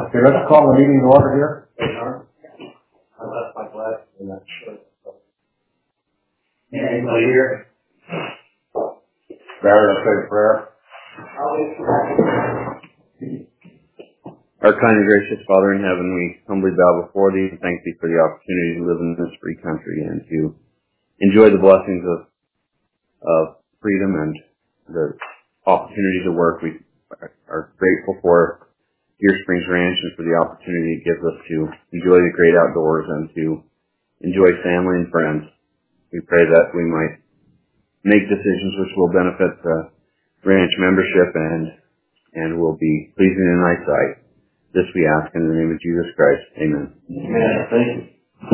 Okay, let's call the meeting to order here. I left my glass in that shirt. Anybody here? Barry, let's say a prayer. Our kind and gracious Father in heaven, we humbly bow before thee and thank thee for the opportunity to live in this free country and to enjoy the blessings of freedom and the opportunity to work. We are grateful for Deer Springs Ranch and for the opportunity it gives us to enjoy the great outdoors and to enjoy family and friends. We pray that we might make decisions which will benefit the ranch membership and will be pleasing in thy sight. This we ask in the name of Jesus Christ. Amen. Amen. Thank you.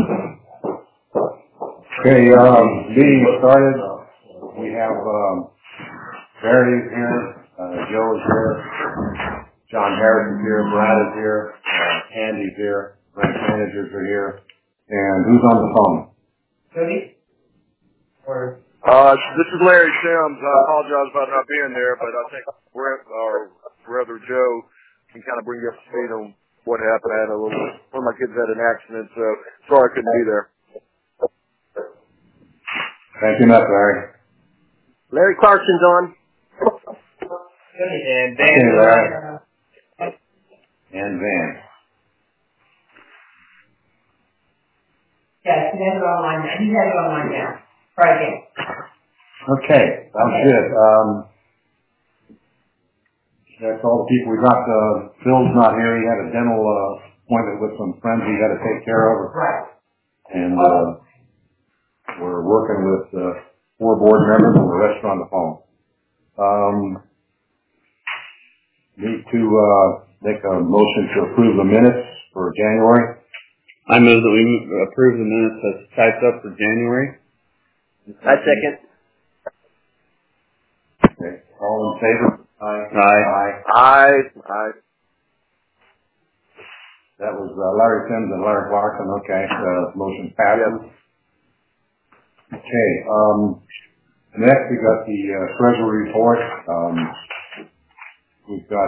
Okay, meeting started. We have Barry is here, Joe is here, John Harris is here, Brad is here, Andy's here, branch managers are here, and who's on the phone? Cody? This is Larry Sims. I apologize about not being there, but I think Brett, or brother Joe, can kind of bring you up to speed on what happened. I had one of my kids had an accident, so sorry I couldn't be there. Thank you enough, Larry. Larry Carson's on. And Van. Okay, Larry. And Van. Yes, he has it online now. He has it online now. Try again. Okay, sounds good. That's all the people we got. Phil's not here. He had a dental appointment with some friends he had to take care of. Right. And we're working with 4 board members and the rest are on the phone. Need to make a motion to approve the minutes for January. I move that we approve the minutes as typed up for January. I second. Okay, all in favor? Aye. That was Larry Sims and Larry Clarkson. Okay, motion passes. Okay, next we got the treasury report. We've got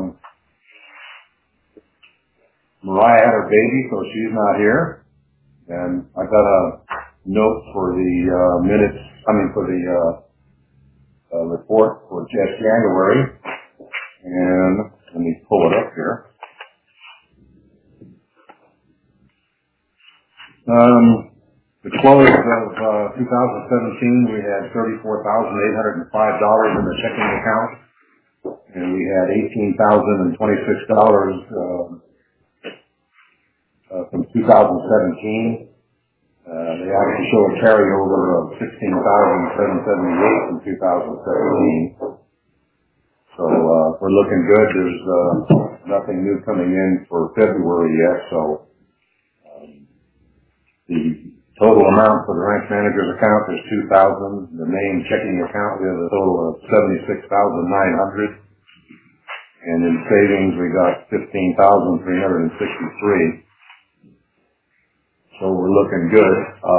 Mariah had her baby, so she's not here. And I got a note for the minutes, for the report for January. And let me pull it up here. The close of 2017, we had $34,805 in the checking account, and we had $18,026 from 2017. They actually show a carryover of $16,778 from 2017. So we're looking good. There's nothing new coming in for February yet, so the total amount for the ranch manager's account is $2,000. The main checking account, we have a total of $76,900. And in savings, we got $15,363. So we're looking good.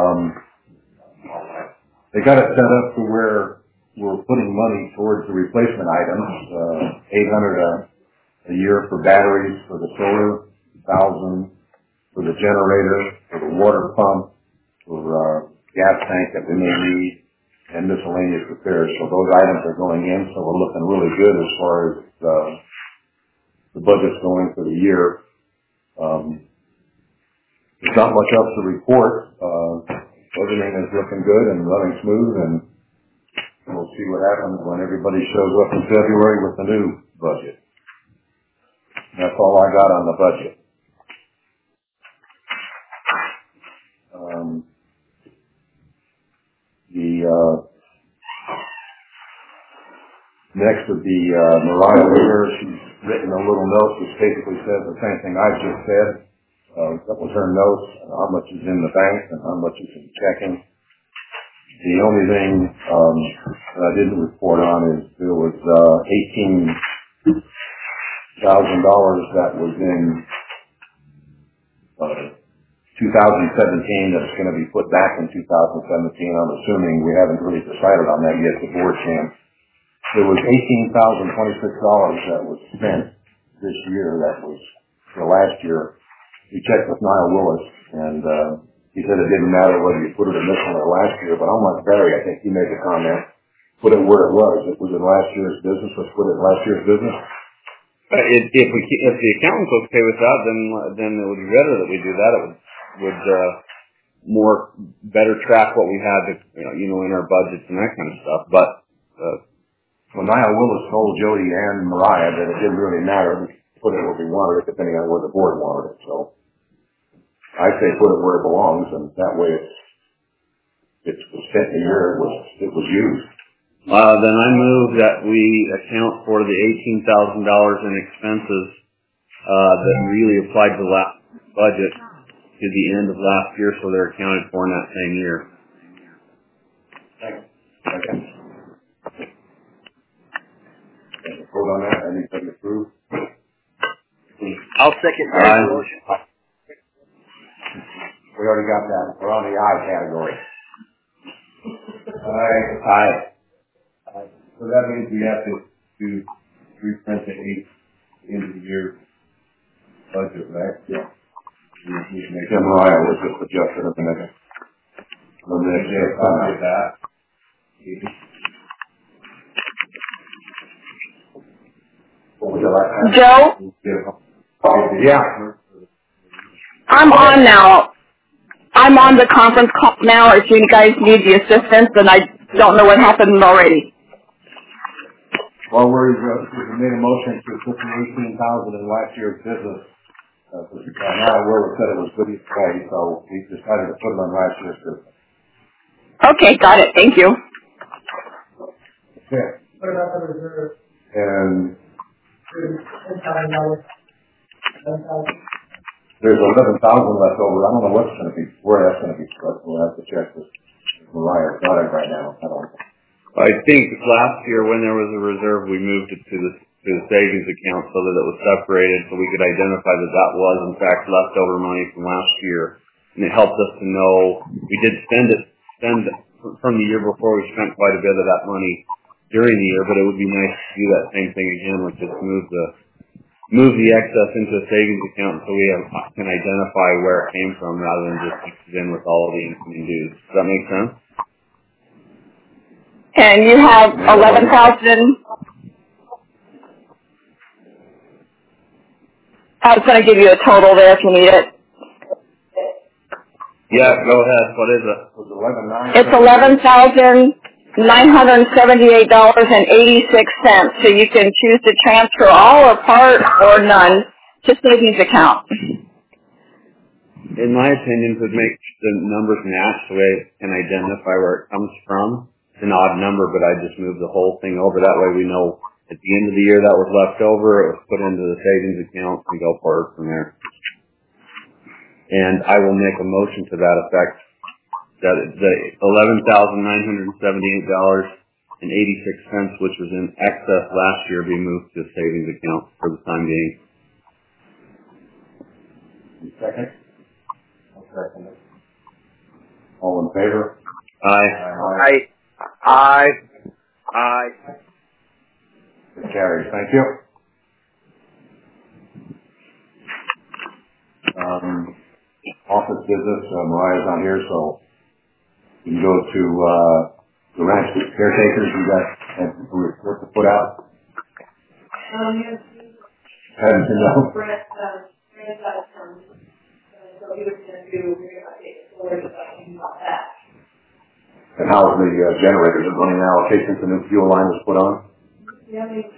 They got it set up to where we're putting money towards the replacement items. $800 a year for batteries for the solar, $1,000 for the generator, for the water pump, for gas tank that we may need, and miscellaneous repairs. So those items are going in, so we're looking really good as far as the budget's going for the year. There's not much else to report. Everything is looking good and running smooth, and we'll see what happens when everybody shows up in February with the new budget. That's all I got on the budget. Next would be Mariah Weaver. She's written a little note which basically says the same thing I just said. That was her notes, how much is in the bank and how much is in checking. The only thing that I didn't report on is there was $18,000 that was in 2017 that's going to be put back in 2017. I'm assuming we haven't really decided on that yet. The board can. There was $18,026 that was spent this year that was last year, we checked with Niall Willis, and he said it didn't matter whether you put it in this one or last year, but unlike Barry, I think he made the comment, put it where it was. It was in last year's business, let's put it in last year's business. If the accountant's okay with that, then it would be better that we do that. It would better track what we had, in our budgets and that kind of stuff. But well, Niall Willis told Jody and Mariah that it didn't really matter. We put it where we wanted it, depending on where the board wanted it. So I say put it where it belongs, and that way it's spent the year it was used. Then I move that we account for the $18,000 in expenses that really applied to the last budget to the end of last year, so they're accounted for in that same year. Thanks. Okay. Vote on that. Anybody approve? I'll second that motion. We already got that. We're on the I category. Aye. So that means we have to reprint the end of the year budget, right? Yeah. Yeah, Mariah was just adjusted at the next. That. Joe? Yeah. I'm on now. I'm on the conference call now. If you guys need the assistance, and I don't know what happened already. Well, we made a motion to put the $18,000 in last year's business. Now Will said it was good to play, so we decided to put it on last year's business. Okay, got it. Thank you. Okay. What about the reserve? And $10,000. there's $11,000 left over. I don't know where that's going to be split. We'll have to check with Mariah. It's not it right now. I don't know. I think last year when there was a reserve, we moved it to the savings account so that it was separated, so we could identify that was in fact leftover money from last year, and it helped us to know we did spend from the year before. We spent quite a bit of that money during the year, but it would be nice to do that same thing again, which is move the excess into a savings account so we can identify where it came from rather than just mix it in with all of the incoming dues. Does that make sense? And you have 11,000. I was going to give you a total there if you need it. Yeah, go ahead. What is it? It's $11,978.86. So you can choose to transfer all or part or none to savings account. In my opinion, to make the numbers match the way it can identify where it comes from. It's an odd number, but I just moved the whole thing over. That way we know at the end of the year that was left over, it was put into the savings account and go forward from there. And I will make a motion to that effect that the $11,978.86, which was in excess last year, be moved to the savings account for the time being. Second? I'll second it. All in favor? Aye. Aye. It carries. Thank you. Office business, Mariah's on here, so you can go to the ranch caretakers. You got a report to put out? Yes. Hadn't been out. Brett got some, so he was going to do, we're going to update the story about that. And how's the generator? Is it running now? Okay, since the new fuel line was put on? Yeah, It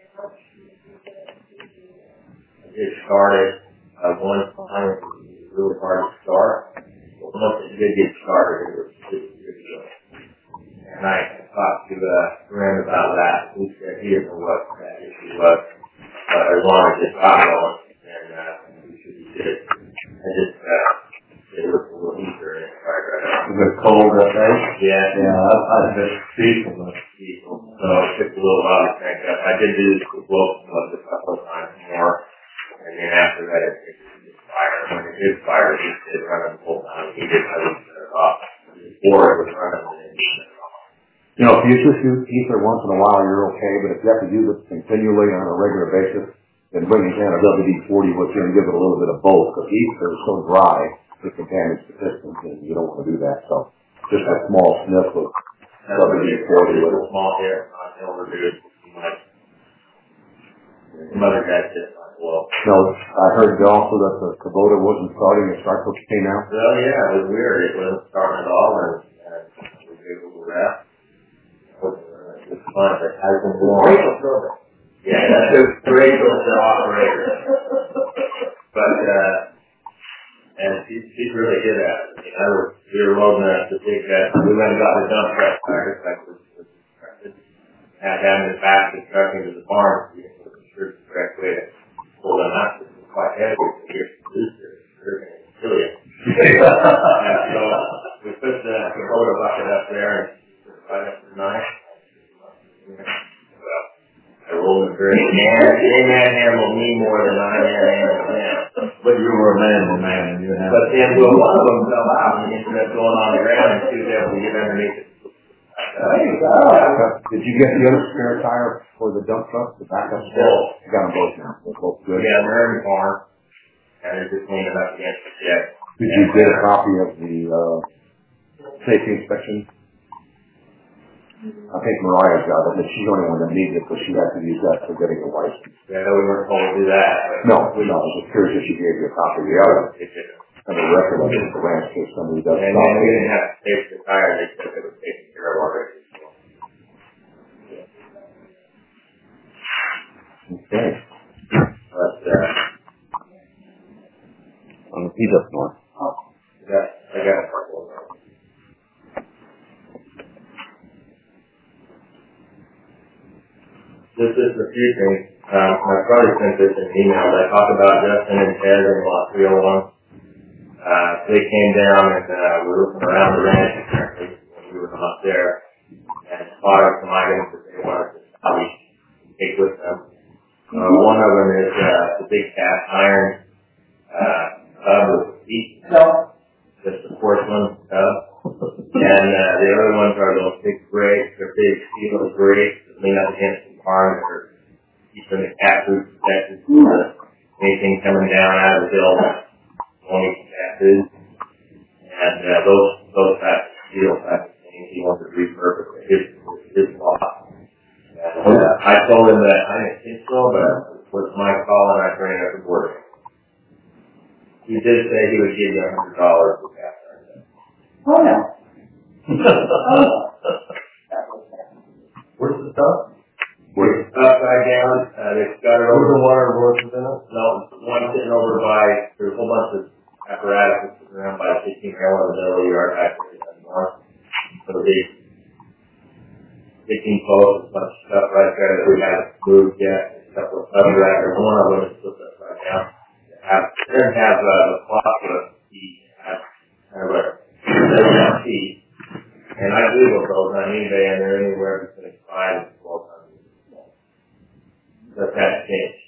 started one time. It was really hard to start. But once it did get started, it was good to go. And I talked to Graham about that. He said he didn't know what that issue was. But as long as it got going, then we should be good. I just it was a little easier and it started right up. Is it cold that day? Yeah, I've been diesel. So it took a little while to crank up. I did do the blow a couple of times more. And then after that, it fired. When it did fire, it did run the whole time. He did have it shut off. Before it was running, and then he shut it off. You know, if you just use ether once in a while, you're okay. But if you have to use it continually on a regular basis, and bring a can of WD-40 with you and give it a little bit of both, because ether is so dry, it contaminates the pistons, and you don't want to do that. So just a small sniff of WD-40 with it. Small hair, not overdo it too much. Some other guys did as well. No, I heard also that the Kubota wasn't starting. It starts okay now. Well, yeah, it was weird. It wasn't starting at all, and we were able to wrap. It was fun, but it hasn't been long. Yeah, that's Rachel's the operator. But, and she's really good at it. I mean, we were loading the big guys. We went and got the dump truck started, like was instructed. Had having to back the truck into the barn, so we wasn't sure the correct way to pull them out. It was quite heavy, so here's the booster. They're going to kill you. And so we put the Kubota bucket up there and right up to 9. Well, I rolled it very they manhandled me more than I manhandled them. But you were a man, and you had. But then, well, one of them fell out and ended up going on the ground and she was able to get underneath it. Did you get the other spare tire for the dump truck, the backup spare? Both. You got them both now. They're both good. Yeah, they're in the barn. And they're just cleaning up against the shed. Did you get a copy of the safety inspection? I think Mariah's got it, but she's the only one that needs it because she has to use that for getting a license. Yeah, we weren't told to do that. No, I was just curious if she gave you a copy of the other. Have a record of it at the ranch in case somebody does. And then we didn't have to take the tire, they said it was taken care of already. Okay. But, He's up north. I got a couple of them. This is a few things. I probably sent this in email. I talked about Justin and Ted in lot 301. They came down and we were looking around the ranch apparently when we were up there and spotted some items that they wanted to salvage and take with them. One of them is the big cast iron tub with feet. Just a porcelain tub. And the other ones are those big grates. They're big steel grates that lean up against the barn that are keeping the cat food protected from anything coming down out of the hill. Only cat food. And those types of steel type of things he wants to repurpose his lot. And I told him that I didn't think so, but it was my call and I turned it up to board. He did say he would give you $100 for cast iron. Oh, no. Where's the stuff? It's upside down. They've got it over the water horses in it. No, one sitting over by, there's a whole bunch of apparatus sitting around by 16 rail in the middle of the yard back there in the north. So the big 15 posts, a bunch of stuff right there that we haven't moved yet. A couple of other rackers. One of them is flipped upside down. It doesn't have the clock with the kind of a feet. And I Googled those on eBay and they're anywhere between 5 and 1200. But that's changed.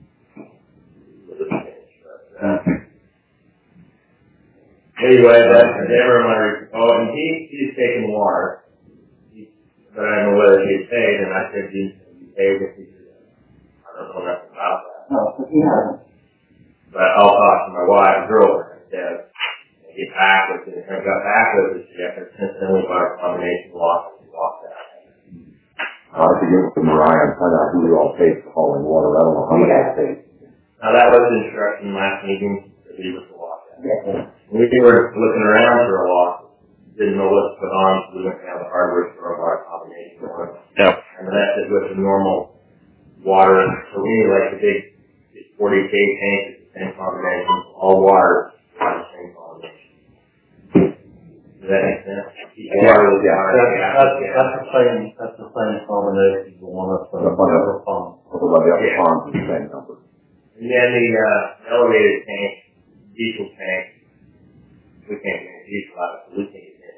Anyway, that's never my. Oh, and he's taking water. But I don't know whether he's paid, and I said he's paid if he's. I don't know nothing about that. No, but he hasn't. But I'll talk to my wife, girl, and get back with it. I got back with it, and since then we bought a combination lock and locked that. I have to get with Mariah and find out who we all paid for hauling water. I don't know how many I paid. Now that was the instruction last meeting that we was to lock that. Yes. We were looking around for a lock, didn't know what to put on, so we went down to the hardware store and bought a combination one. Yep. And that's it with the normal water. So we need like the big 40K tank, it's the same combination, all water, the same combination. Does that make sense? Water with water. That's the same combination as the one up on the upper pond. Over by the upper pond, the same number. And then the elevated tank, diesel tank, we can't get diesel out of it, so we can't get it.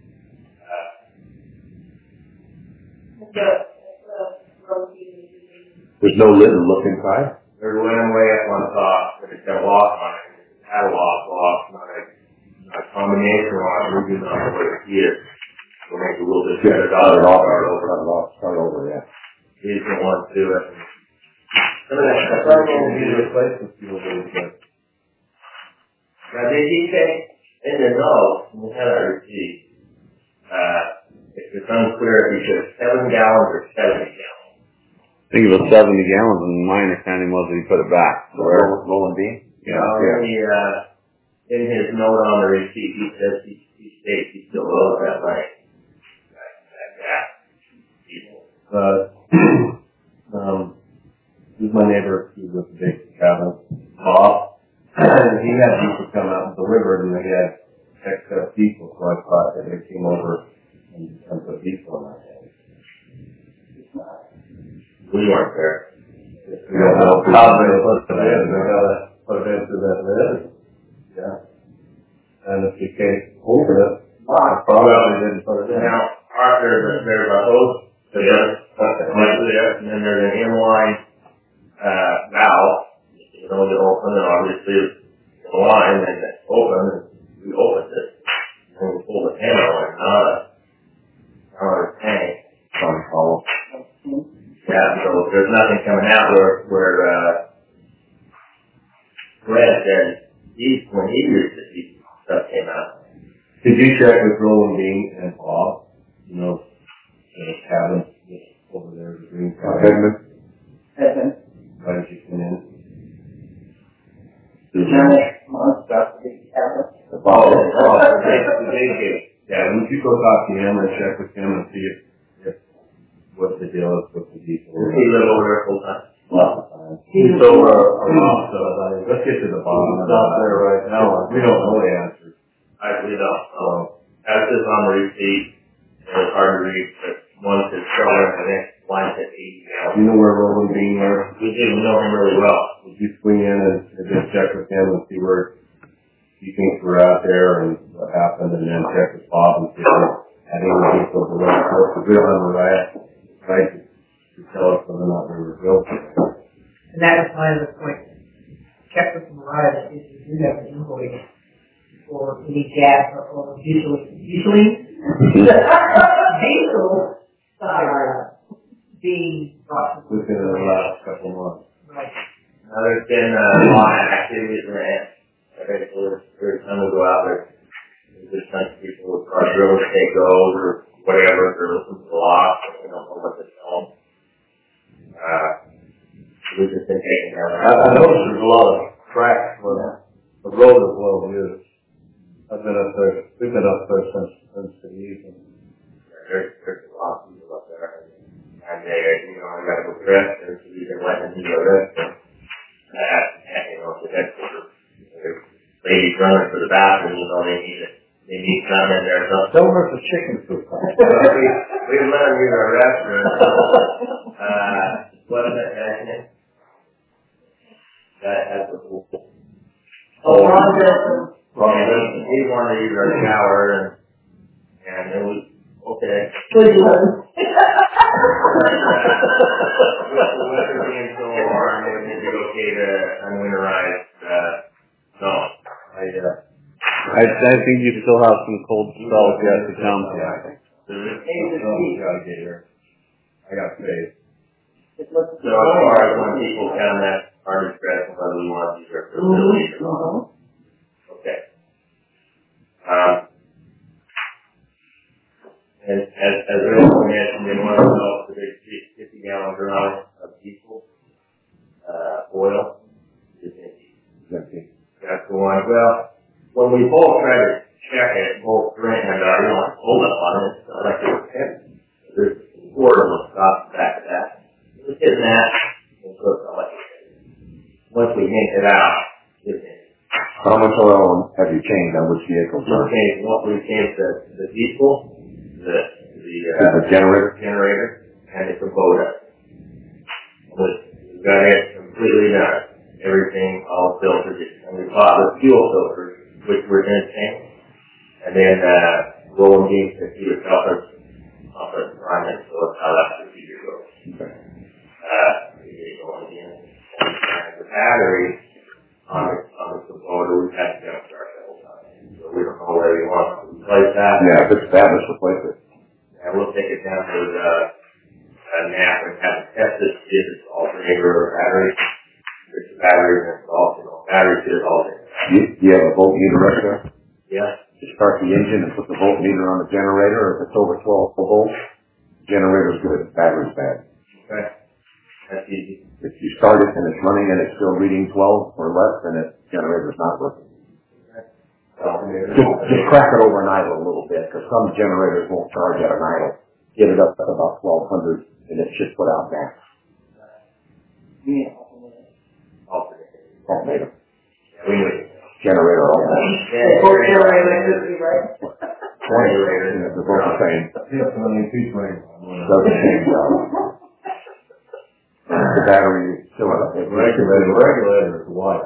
There's no lid to look inside? There's one way up on top, but it's got a lock on it. It's had a lock, not a combination lock. We do not know what it is. We'll make it a little bit better. Start over, yeah. These are the ones too. some of that stuff. Some will be replacement fuel days, but Now, did he say in the note, we had our receipt, if it's unclear if he said 7 gallons or 70 gallons. I think it was 70 gallons, and my understanding was that he put it back. So Roland Bean? In his note on the receipt, he says he states he still owes that money. This is my neighbor who's with the big cabin, Bob. And he had diesel come out and delivered, and they had excess diesel, so I thought that they came over and put diesel in that tank. We weren't there. We don't know how they put it in. They gotta put it into that lid. Yeah. And if you can't open it, probably didn't put it in. Now, there's a hose to this, and then there's an inline valve, you know, to open, and obviously it's in line, and it's open, and we opened it, and we pulled the handle on it, not a tank. Yeah, so there's nothing coming out where Brett said when he used it, stuff came out. Did you check with Roland Bean and Bob? You know, the cabin over there, the green cabin. Why did you come in? Yeah, when you go talk to him and check with him and see if what the deal is with the diesel. He live over there full time. Lots of times. He's over a lot, so let's get to the bottom. He's not there right now. We don't know the answers. We don't. As is on the receipt, it's hard to read, but one says shoulder and the next one says 80 gallons. You know where Roland Bean was? We do. We know him really well. Would you swing in and just check with him and see where he thinks we're out there and what happened, and then check with Bob and see if had any people to let us know, because we don't have a right to tell us whether or not we were built. And that was my other point. Check with Mariah if you do have an invoice for any gas or diesel being brought to Within the last couple of months. Right. Now, there's been a lot of activities in the every time we go out there, there's just a bunch of people with our real estate goes or whatever, they're listening to the law, so we don't know what to tell them. We've just been taking down. I noticed there's a lot of cracks where the road is well used. I've been up there, we've been up there since the evening. There's a lot of people up there. And they, you know, I gotta go dress, and so you can let them do the rest. And, you know, the headquarters. There's ladies running for the bathroom, you know, they need some in there. So Don't hurt the chicken soup. we let them use our restroom. What's that guy's name? That has the pool. Ron Wilson. He wanted to use our shower, and it was okay. Good one. With the weather being so warm, it would be okay to unwinterize snow. I think you still have some cold spells yet to come. I got faith. So as far as when people come, that's our discretion whether we want to use our facilities or not. Okay. As Earl mentioned, in one of the big 50-gallon drum of diesel, oil is empty. That's the one. Well, when we both tried to check it, both Brent and I, hold up on it, it's not like it was heavy. There's a quarter of a stop back to that. It was hitting that, and so it's not like it was heavy. Once we yanked it out, it's empty. How much oil have you changed on which vehicles? We changed the diesel, the generator, and the Kubota. We got it completely done. Everything, all filters, and we bought the fuel filters, which were in tank, and then Roland Bean said he would help us run it, so that's how that procedure goes. And the battery on the Kubota, we've had to jumpstart the whole time, so we don't know whether we want to replace that. Yeah, if it's bad, let's replace it. And we'll take it down to NAP and have it tested, see if it's all alternator or battery. There's a battery and also battery to alternator. You have a voltmeter up there? Yeah. You start the engine and put the voltmeter on the generator. If it's over 12 volts, generator's good, battery's bad. Okay. That's easy. If you start it and it's running and it's still reading 12 or less, then the generator's not working. Just crack it over an idle a little bit, because some generators won't charge at an idle. Get it up to about 1200 and it should put out max. Alternator. Generator alternator. Or generator electricity, right? 20, and they're both the same. Doesn't change. The battery is still Regulator is white.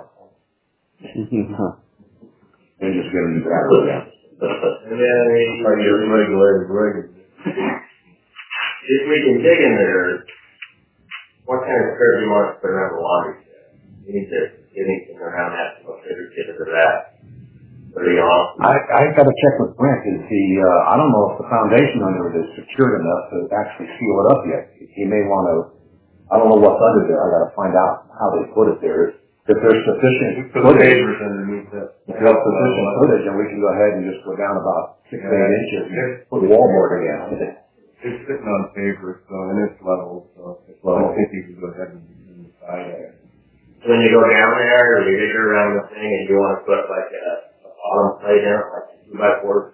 They just get a new battery, yeah. And then Regulator. if we can dig in there, what kind of curve do you want to put around the laundry set? You need to get anything around that, so figure get into that. Pretty awesome. I gotta check with Brent and see, I don't know if the foundation under it is secured enough to actually seal it up yet. He may want to, I don't know what's under there, I gotta find out how they put it there. If there's sufficient footage, underneath that. if there's sufficient footage, then we can go ahead and just go down about 6 to 8 inches and put the wallboard against it. It's sitting on paper, so, and it's level, so I think you can go ahead and decide that. So when you go down there, or you dig around the thing, and you want to put like a bottom plate in it, like 2x4,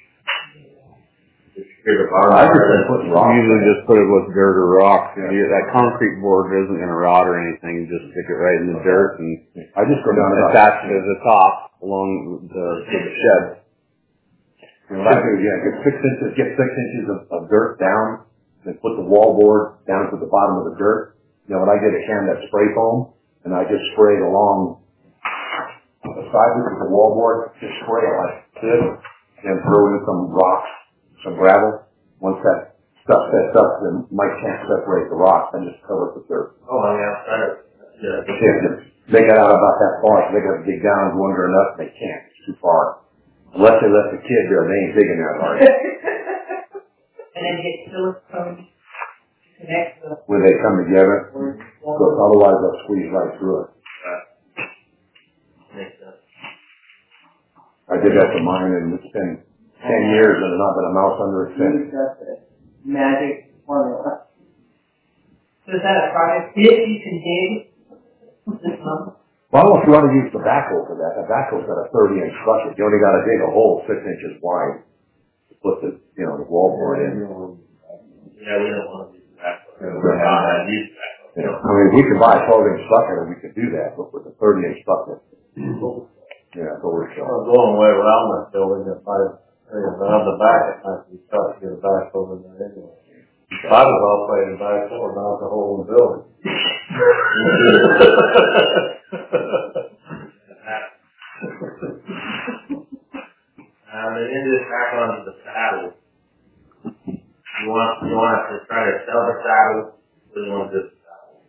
just secure the bottom. I prefer putting rocks. Usually just put it with dirt or rock. Yeah. That concrete board isn't going to rot or anything. You just stick it right in the dirt and I just go down about attach it to the top along the shed. What I do, get 6 inches of dirt down, then put the wallboard down to the bottom of the dirt. You know, when I get a can of that spray foam, and I just spray it along the sides of the wallboard, just spray it like this, and throw in some rocks, some gravel. Once that stuff sets up, then Mike can't separate the rocks, and just cover it with dirt. Oh, on the outside of it. Yeah, they get out about that far, so they got to dig down and go under enough, and they can't. It's too far. Unless they left the kid there, they ain't digging that hard. And then get silicone to connect the. When they come together, because otherwise they'll squeeze right through it. Makes sense. I did that to mine, and it's been 10 years and there's not been a mouse under it since. That's the magic formula. So is that a project? If you can dig this month? Well, I don't know if you want to use the backhoe for that. The backhoe's got a 30-inch bucket. You only got to dig a hole 6 inches wide to put the, the wallboard in. Yeah, we don't want to use that. I mean, we could buy a 12-inch bucket and we could do that, but with a 30-inch bucket, yeah, it's overkill. I'm going way around that building if around the back, it might be tough to get a backhoe in there anyway. I was all playing backhoe, now it's a hole in the building. And then just back onto the saddle. You want to try to sell the saddle, or you want to just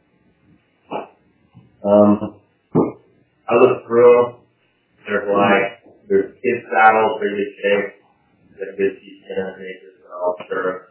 saddle? I looked through them. There's kid saddles, they're good shape. They're good seat acres, all sure.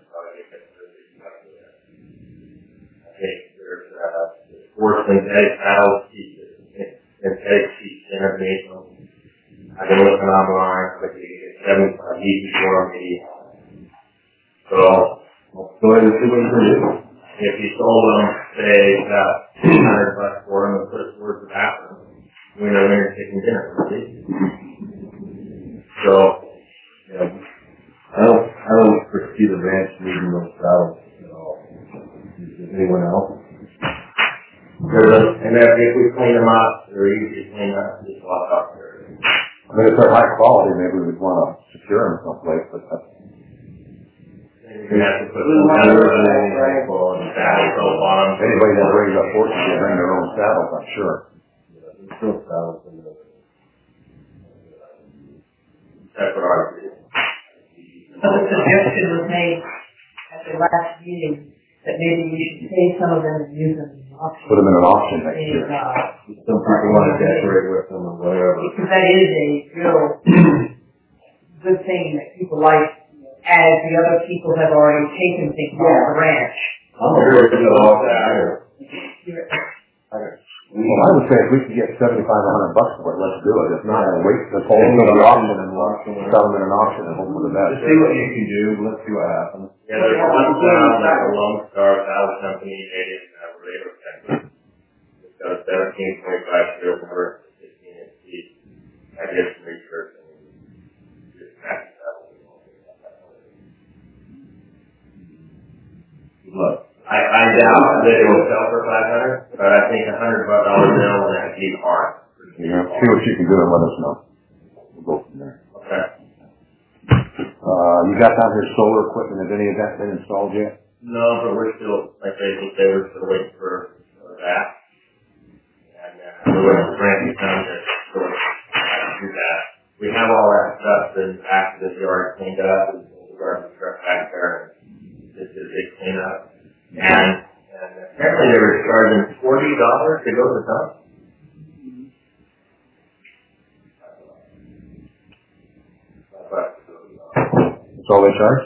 I think there's sports synthetic saddles, synthetic seat underneath them. I've been looking online, but you get 75 easy for me. So, Go ahead and see what you can do. if you sold them, say, $200 for them and put it towards the bathroom, winner chicken dinner, right? So, Yeah. I don't foresee the ranch needing those saddles at all. Is anyone else? and if we clean them up, they're easy to clean up, just walk up there. I mean, if they're high quality, maybe we'd want to secure them someplace, but that's... You have to put some saddles in there, saddle soap on them. Anybody that brings up horses will bring their own saddles, I'm sure. There's still saddles in there. That's what I would do. A suggestion was made at the last meeting that maybe we should pay some of them and use them in auction. Put them in an auction next year. Some people want to decorate with them or whatever. Because that is a real good thing that people like, as the other people have already taken things off the ranch. I'm sure it's all that. Well, I would say if we could get $7,500 for it, let's do it. If not, we'll wait till hold the auction and we'll sell them in an auction and hope for the best. Just see what you can do, let's see what happens. Yeah, there's one sound like a Lone Star Valve Company made in Laredo, Texas. It's got a 17.5 steel for 16-inch teeth. I did some research and just matched it up. Look, I doubt that it will sell for 500, but I think $100 bill and that deep hard. Yeah, see what you can do and let us know. We'll go from there. Okay. You got down here solar equipment. Has any of that been installed yet? No, but we're still, like they say, we're still waiting for that. And we're waiting for Frankie to come to sort of do that. We have all that stuff in back of the yard cleaned up, and the garbage truck back there, and just did a big cleanup. And apparently they were charging $40 to go to the dump. That's all they charge?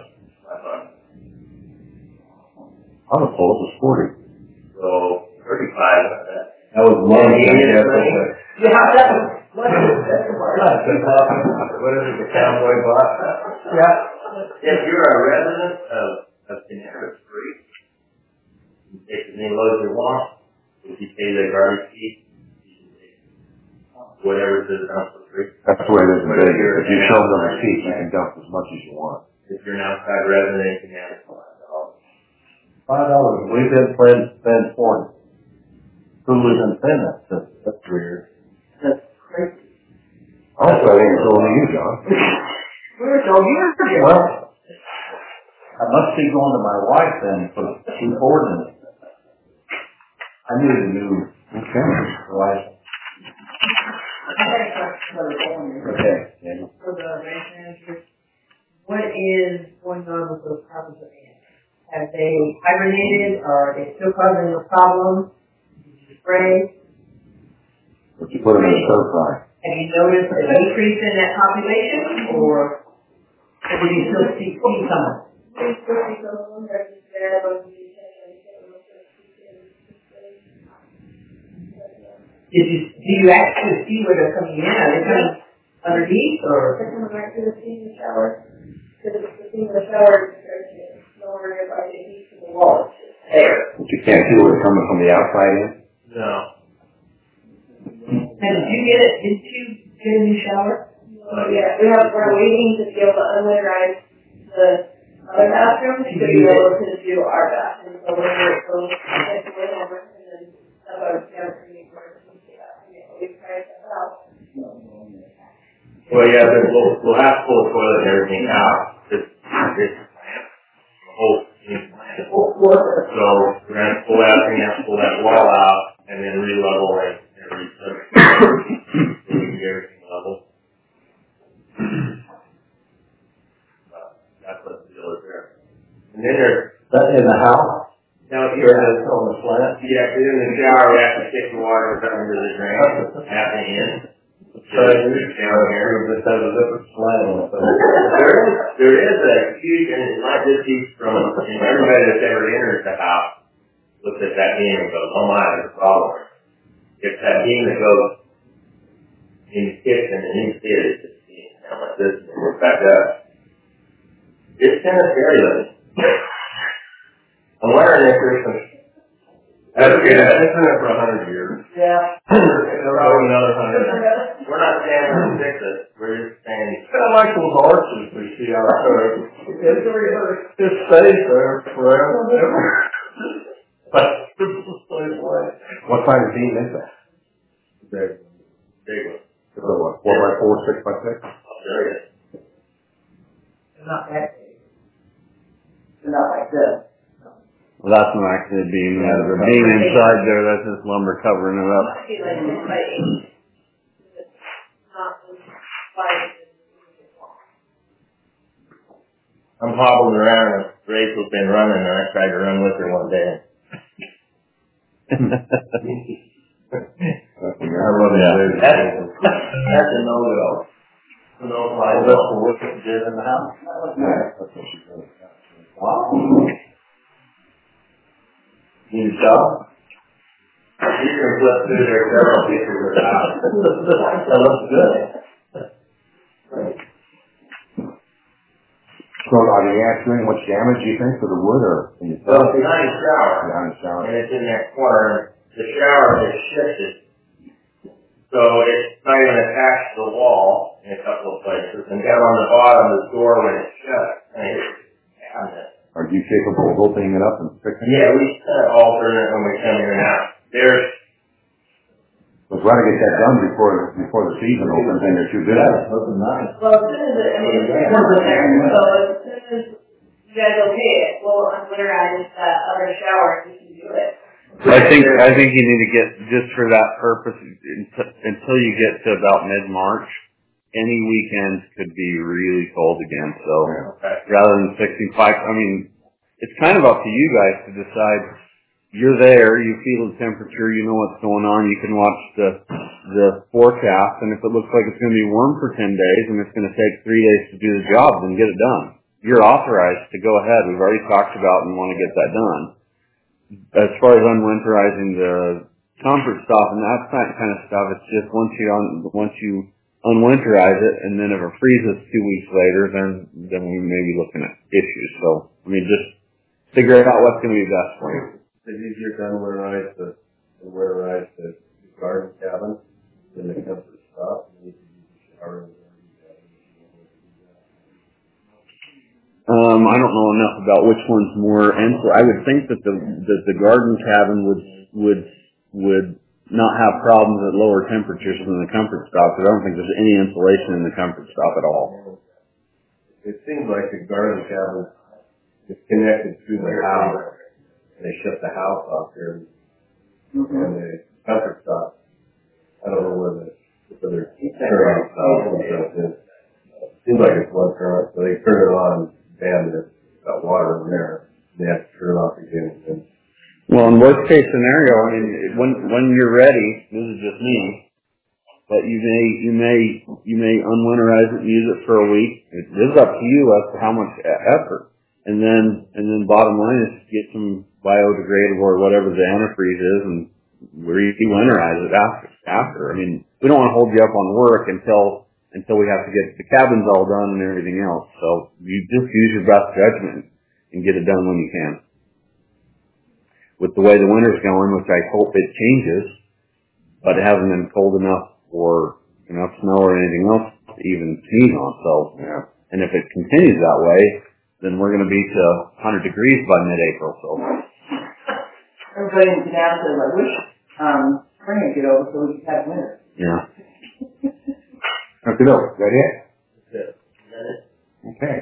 I was told it was 40. So 35. that was one Yeah, thing. yeah, Yeah, that was, what is it? What is it, the cowboy bus? Yeah. If you're a resident of Canary Street, you take as many loads you want. If you pay the garbage fee, you can take whatever to the dump for free. That's the way it is in Vegas. If you show them the receipt, you can dump as much as you want. If you're an outside resident, you can have $5. $5. We've been planning to spend 40. Who was in that? That's weird. That's crazy. Also, I think it's only you, John. We're so used to it. Well, I must be going to my wife then for the ordinance. I need a new Okay. wife. I had a question for the owner. Okay. Yeah. For the ranch managers, what is going on with those problems of ants? Have they hibernated, or are they still causing a problem? Did you spray? But you put them in a stir fry. Have you noticed a decrease in that population, or do you still see some? Do you actually see where they're coming in? Are they coming underneath, or? They're coming right to the steam in the shower. Because the steam in the shower is nowhere nearby the heat from the wall. It's just there. But you can't see where it's coming from the outside in? No. Now, did you get it? Did you get a new shower? Yeah, we're waiting to be able to unwinterize the other bathroom to be able to do our bathroom. So we're going to go take the win over and then about every emergency bathroom. We've tried that out. Well, yeah, we'll have to pull the toilet and everything out. This whole plant. So we're going to pull that wall out, and then re-level it and re-set it. So we can get everything level. That's what the deal is there. And then there's, That in the house? now Here it is on the flat? yeah, in the shower, we have to stick the water up into the drain, half an inch. Down here. Just has a different slant on it. There is a huge, and it might just be from, and everybody that's ever entered the house looks at that beam and goes, oh my, there's a problem. It's that beam that goes in the kitchen and you see it, it's just being down like this and goes back up. It's kind of scary looking. I'm wondering if there's some. It's been there for 100 years. Yeah. Probably another 100. We're not saying we're going to fix it. We're just saying. It's kind of like those arches we see out there. It stays there forever. But it's the same way. What kind of beam is that? Big one. Is it what, 4x4, 6x6? I'll show you. They're not that big. They're not like this. Well, that's not actually a beam. The beam inside there, that's just lumber covering it up. Might be like 6 by 8. It's not wide. I'm hobbling around and Rachel's been running and I tried to run with her one day. I love it. That's a no-go. No-fly Well, that's the work that you did in the house. Yeah, that's what she said. Wow. Need a job? You can flip through there several pictures of the house. That looks good. So are the ants doing much damage, you think, to the wood, or can you tell? Well, it's behind the shower. Behind the shower. And it's in that corner. The shower is shifted. So it's not even attached to the wall in a couple of places. And down on the bottom, the door when it's shut, and it's a cabinet. Are you capable of opening it up and fixing it? Yeah, we kind of alter it when we come in and out. There's We'll try to get that done before the season opens, and you're too busy. Looking nice. Well, as soon as it, I mean, it's over there, so as soon as you guys okay it, we'll unwinterize that other shower and you can do it. I think you need to get, just for that purpose, until you get to about mid-March, any weekends could be really cold again. So rather than fixing pipes, I mean, it's kind of up to you guys to decide. You're there, you feel the temperature, you know what's going on, you can watch the forecast, and if it looks like it's going to be warm for 10 days and it's going to take 3 days to do the job, then get it done. You're authorized to go ahead. We've already talked about and want to get that done. As far as unwinterizing the comfort stop and that kind of stuff, it's just once you unwinterize it, and then if it freezes 2 weeks later, then we may be looking at issues. So, I mean, just figure out what's going to be best for you. It's easier to winterize the garden cabin than the comfort stop. You need to use the shower and the garden cabin. I don't know enough about which one's more I would think that the garden cabin would not have problems at lower temperatures than the comfort stop, because I don't think there's any insulation in the comfort stop at all. It seems like the garden cabin is connected to the house. They shut the house off here, and the comfort stop. I don't know whether turn off is. Seems like it's one turn, so they turn it on, and there's got water in there. They have to turn it off again. Well, in worst case scenario, I mean, when you're ready, this is just me, but you may unwinterize it and use it for a week. It is up to you as to how much effort. And then bottom line is get some biodegradable or whatever the antifreeze is, and winterize it after. I mean, we don't want to hold you up on work until we have to get the cabins all done and everything else. So you just use your best judgment and get it done when you can. With the way the winter's going, which I hope it changes, but it hasn't been cold enough or enough snow or anything else to even sneeze on. So, yeah. And if it continues that way, then we're going to be to 100 degrees by mid-April. So Everybody in the town says, I wish spring would get over so we could have winter. yeah. Okay, no, is that it? That's it. Okay.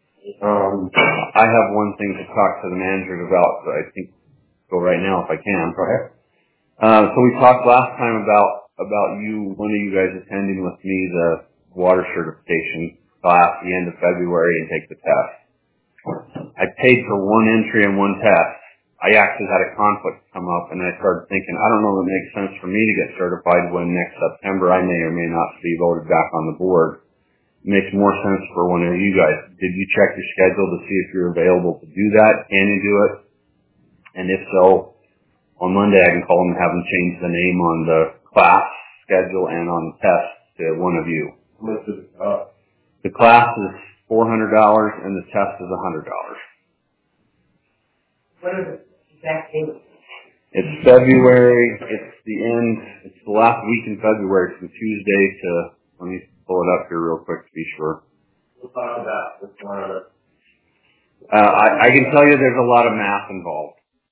I have one thing to talk to the managers about, so I think go right now if I can. Go ahead. So we talked last time about one of you guys attending with me the water certification class at the end of February and take the test. I paid for one entry and one test. I actually had a conflict come up, and I started thinking, I don't know if it makes sense for me to get certified when next September I may or may not be voted back on the board. It makes more sense for one of you guys. Did you check your schedule to see if you're available to do that? Can you do it? And if so, on Monday I can call them and have them change the name on the class schedule and on the test to one of you. How much does it cost? The class is $400 and the test is $100. What are the exact dates? It's February. It's the last week in February from Tuesday to, let me pull it up here real quick to be sure. We'll talk about which one of the. I can tell you there's a lot of math involved.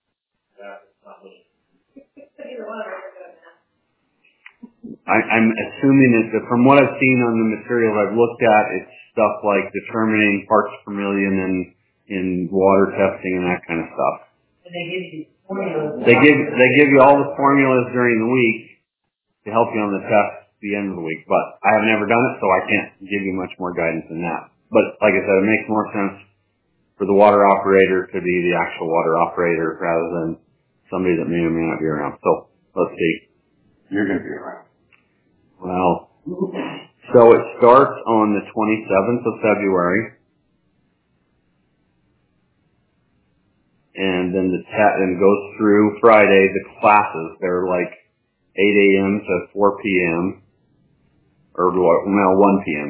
I'm assuming that from what I've seen on the materials I've looked at, it's stuff like determining parts per million in water testing and that kind of stuff. And they give you formulas. They give you all the formulas during the week to help you on the test at the end of the week, but I have never done it, so I can't give you much more guidance than that. But like I said, it makes more sense for the water operator to be the actual water operator rather than somebody that may or may not be around. So let's see. You're going to be around. Well, so it starts on the 27th of February, and then and goes through Friday. The classes, they're like 8 a.m. to 4 p.m. or now 1 p.m.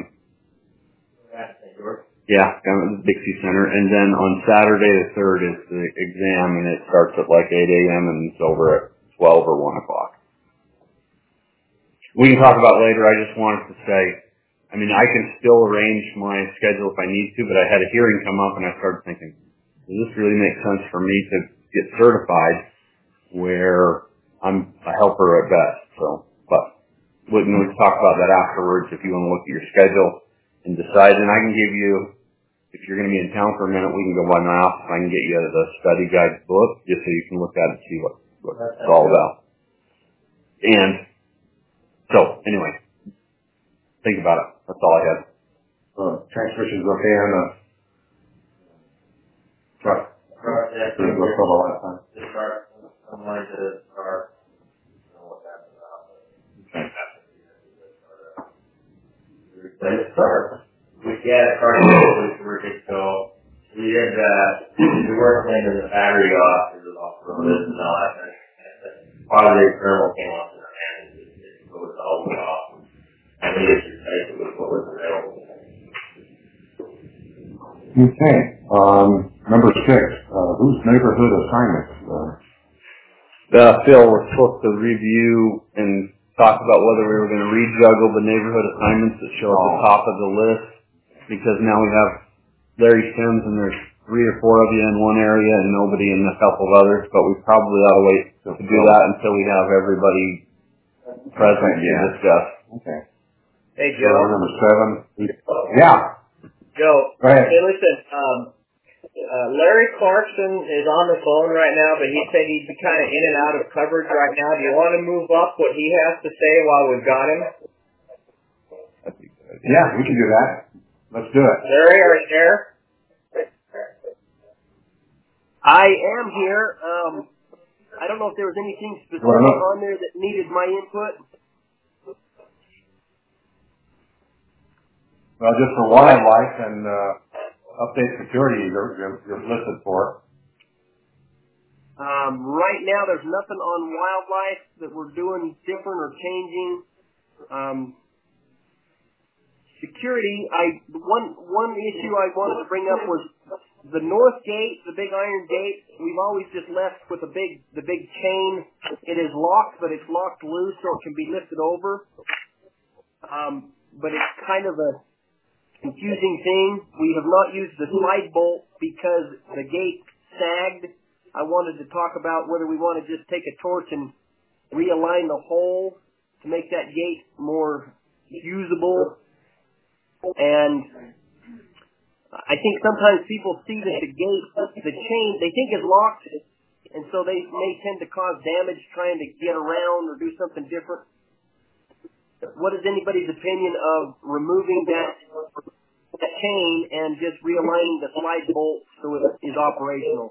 Yeah, down at the Dixie Center. And then on Saturday the 3rd is the exam, and it starts at like 8 a.m. and it's over at 12 or 1 o'clock. We can talk about it later. I just wanted to say, I mean, I can still arrange my schedule if I need to, but I had a hearing come up and I started thinking, does this really make sense for me to get certified where I'm a helper at best? So, but we can talk about that afterwards if you want to look at your schedule and decide. And I can give you, if you're going to be in town for a minute, we can go by my office. I can get you the study guide book just so you can look at it and see what it's all about. And so, anyway, think about it. That's all I had. Transmission's okay on the truck. That's Didn't go for the last time. the start. I'm going to start. I don't know what that's about. Let's start. We started this week, so we did we worked into the battery off because of off-road and all that. Positive thermal came off in our hands. It goes all the way off. And we just replaced it with what was available. Okay. Number 6. Whose neighborhood assignments? Phil, we're supposed to review and talk about whether we were going to rejuggle the neighborhood assignments that show at the top of the list, because now we have Larry Sims and there's 3 or 4 of you in one area and nobody in a couple of others, but we probably ought to wait to do that until we have everybody present to discuss. Okay. Hey, Joe. Number 7. Yeah. Joe. Go ahead. Hey, listen, Larry Clarkson is on the phone right now, but he said he'd be kind of in and out of coverage right now. Do you want to move up what he has to say while we've got him? Yeah, we can do that. Let's do it. Larry, are you there? I am here. I don't know if there was anything specific on there that needed my input. Well, just for wildlife and update security, you're listed for. Right now, there's nothing on wildlife that we're doing different or changing. Security, one issue I wanted to bring up was the north gate, the big iron gate. We've always just left with the big chain. It is locked, but it's locked loose, so it can be lifted over. But it's kind of a confusing thing. We have not used the slide bolt because the gate sagged. I wanted to talk about whether we want to just take a torch and realign the hole to make that gate more usable. And I think sometimes people see that the gate, the chain, they think is locked, and so they may tend to cause damage trying to get around or do something different. What is anybody's opinion of removing that chain and just realigning the slide bolt so it is operational?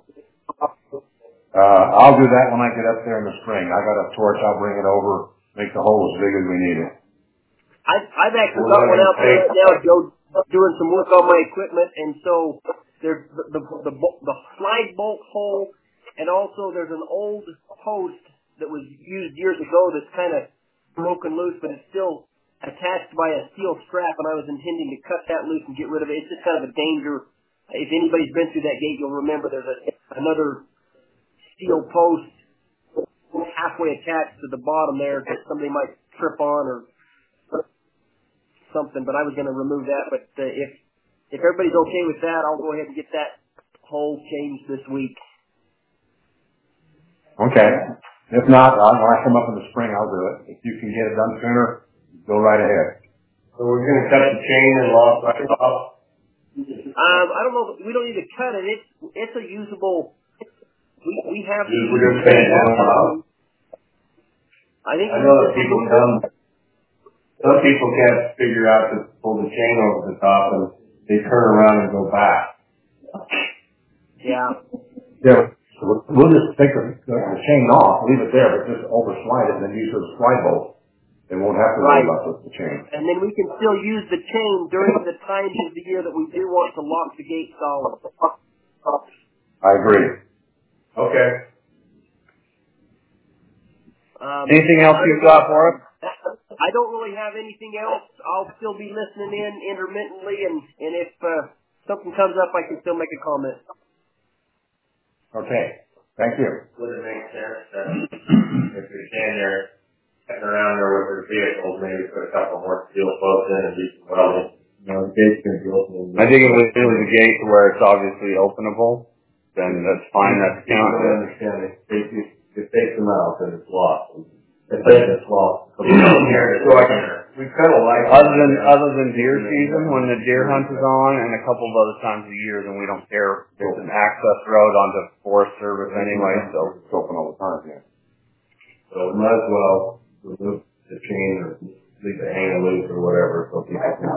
I'll do that when I get up there in the spring. I got a torch. I'll bring it over, make the hole as big as we need it. I've actually got one out there right now, Joe, doing some work on my equipment, and so there's the slide bolt hole, and also there's an old post that was used years ago that's kind of broken loose, but it's still attached by a steel strap, and I was intending to cut that loose and get rid of it. It's just kind of a danger. If anybody's been through that gate, you'll remember there's another steel post halfway attached to the bottom there that somebody might trip on or something, but I was going to remove that. But if everybody's okay with that, I'll go ahead and get that hole changed this week. Okay. If not, when I come up in the spring, I'll do it. If you can get it done sooner, go right ahead. So we're going to cut the chain and lock right off? I don't know. We don't need to cut it. It's a usable. We have. We're going to finish it. I think. I know that people come. Some people can't figure out to pull the chain over the top, and they turn around and go back. Yeah. Yeah. So we'll just take the chain off, leave it there, but just overslide it and then use it as a slide bolt. They won't have to worry about the chain. And then we can still use the chain during the times of the year that we do want to lock the gate solid. I agree. Okay. Anything else you've got for us? I don't really have anything else. I'll still be listening in intermittently, and if something comes up, I can still make a comment. Okay. Thank you. Would it make sense that if you're standing there sitting around there with their vehicles, maybe put a couple more steel posts in and do some welding? No, the gate's gonna be open. I think if we do the gate where it's obviously openable, then that's fine. That's I don't counted. understand it takes them out and it's lost. It takes it's lost. So we kind of like Other than deer season, when the deer hunt is on, and a couple of other times a year, then we don't care. It's an access road onto Forest Service anyway, so It's open all the time, yeah. So we might as well remove the chain or leave it hanging loose or whatever so people can.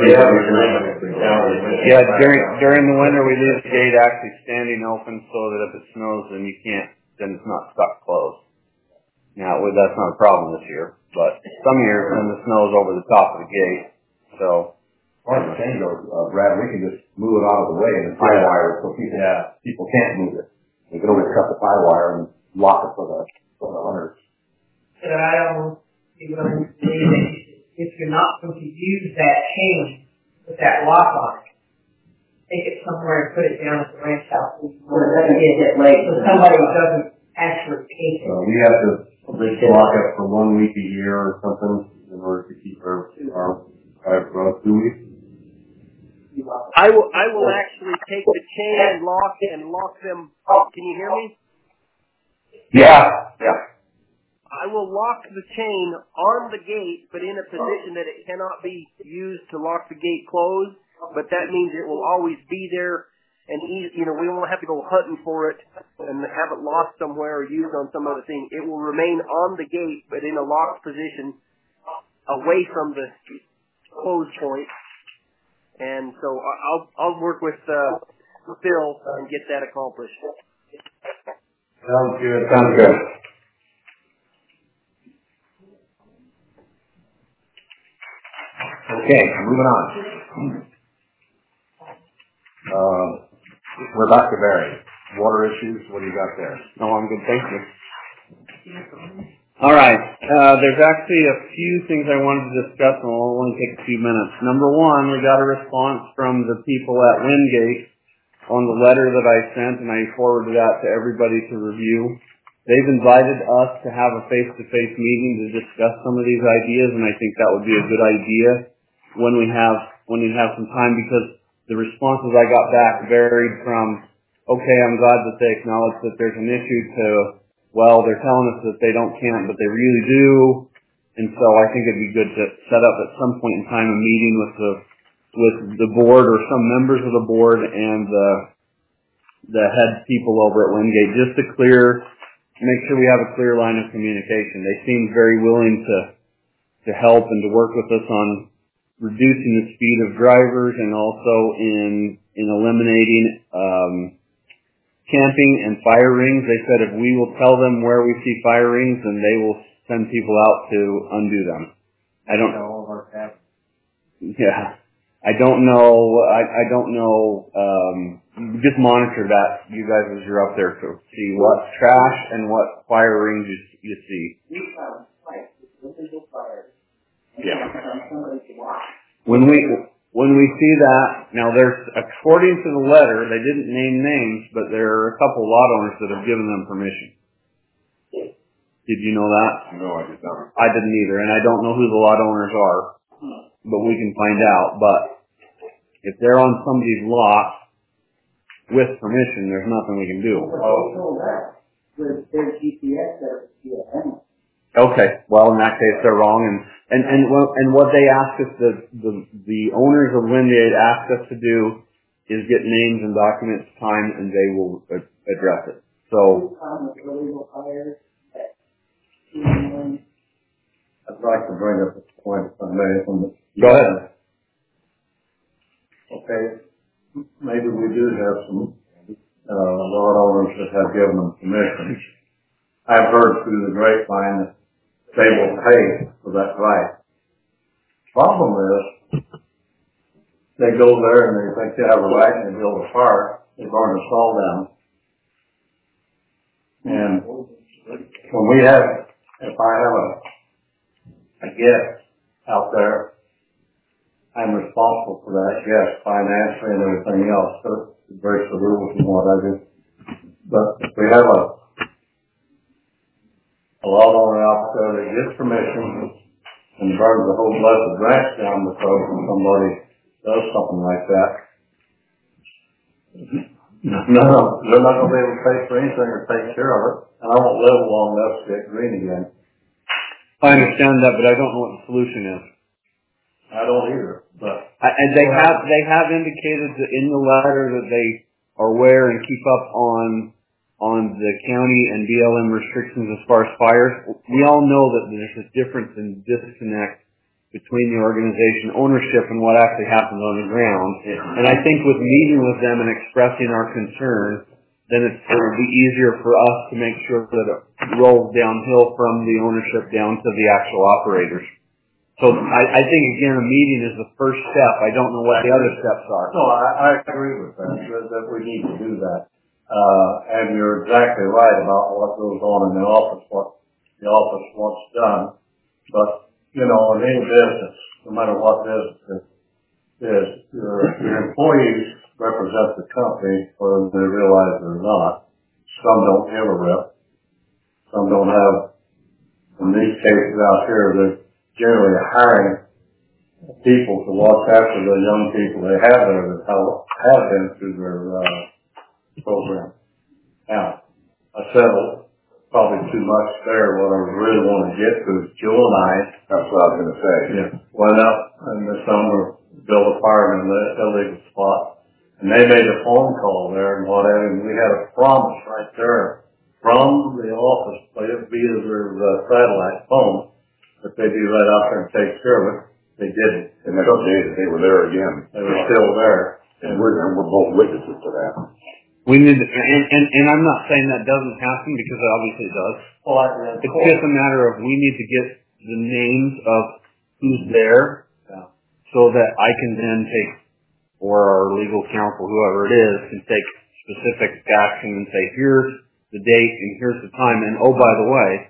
yeah. During the winter, we leave the gate actually standing open so that if it snows, then then it's not stuck closed. Now, that's not a problem this year, but some years when the snow is over the top of the gate, so. As far as the chain goes, Brad, we can just move it out of the way and tie wire so people can't move it. You can always cut the tie wire and lock it for the hunters. But I almost believe that if you're not going to use that chain with that lock on it, take it somewhere and put it down at the ranch house. So it doesn't get late. So somebody doesn't actually take it. We have to lock up for 1 week a year or something in order to keep our private road 2 weeks. I will actually take the chain and lock them. Can you hear me? Yeah. I will lock the chain on the gate, but in a position that it cannot be used to lock the gate closed. But that means it will always be there, and we won't have to go hunting for it and have it lost somewhere or used on some other thing. It will remain on the gate, but in a locked position, away from the closed point. And so I'll work with Phil and get that accomplished. Sounds good. Sounds good. Okay, moving on. We're back to Barry. Water issues, what do you got there? No, I'm good, thank you. All right, there's actually a few things I wanted to discuss, and it'll only take a few minutes. Number one, we got a response from the people at Wingate on the letter that I sent, and I forwarded that to everybody to review. They've invited us to have a face-to-face meeting to discuss some of these ideas, and I think that would be a good idea when we have some time, because the responses I got back varied from, okay, I'm glad that they acknowledge that there's an issue, to, well, they're telling us that they can't, but they really do. And so I think it'd be good to set up at some point in time a meeting with the board or some members of the board and the head people over at Wingate, just to make sure we have a clear line of communication. They seem very willing to help and to work with us on reducing the speed of drivers and also in eliminating camping and fire rings. They said if we will tell them where we see fire rings, then they will send people out to undo them. I don't know. Yeah. I don't know. Just monitor that, you guys, as you're up there, to see what trash and what fire rings you see. Yeah. When we see that, now there's, according to the letter, they didn't name names, but there are a couple lot owners that have given them permission. Did you know that? No, I did not. I didn't either, and I don't know who the lot owners are, but we can find out. But if they're on somebody's lot with permission, there's nothing we can do. Okay, well, in that case, they're wrong, and what they asked us, the owners of Wingate asked us to do is get names and documents, time, and they will address it. So, I'd like to bring up a point if I may. Go ahead. Okay, maybe we do have some lot owners that have given them permission. I've heard through the grapevine that they will pay for that right. Problem is, they go there and they think they have a right and they build a park. They're going to install them. And when we have, if I have a guest out there, I'm responsible for that guest financially and everything else. So it breaks the rules and what I do. But if we have a lot owner out there that gets permission and burns the whole blessed ranch down because somebody does something like that, no, they're not going to be able to pay for anything or take care of it. And I won't live long enough to get green again. I understand that, but I don't know what the solution is. I don't either. But and they have indicated that in the letter that they are aware and keep up on the county and BLM restrictions as far as fires. We all know that there's a difference in disconnect between the organization ownership and what actually happens on the ground. And I think with meeting with them and expressing our concern, then it'll be easier for us to make sure that it rolls downhill from the ownership down to the actual operators. So I think, again, a meeting is the first step. I don't know what the other steps are. No, I agree with that we need to do that. And you're exactly right about what goes on in the office, what the office wants done. But, you know, in any business, no matter what business it is, your employees represent the company whether they realize it or not. Some don't give a rep. Some don't have, in these cases out here, they're generally hiring people to watch after the young people they have there that have been through their program. Now, I said probably too much there. What I really want to get to is Joe and I. That's what I was going to say. Yeah, went up in the summer, built a fire in the illegal spot, and they made a phone call there and whatever, and we had a promise right there from the office via their satellite phone that they'd be right out there and take care of it. They didn't. And next day they were there again. They were still there. And we're both witnesses to that. We need, and I'm not saying that doesn't happen because it obviously does. Well, it's just a matter of we need to get the names of who's there, so that I can then take, or our legal counsel, whoever it is, can take specific action and say, here's the date and here's the time, and oh, by the way,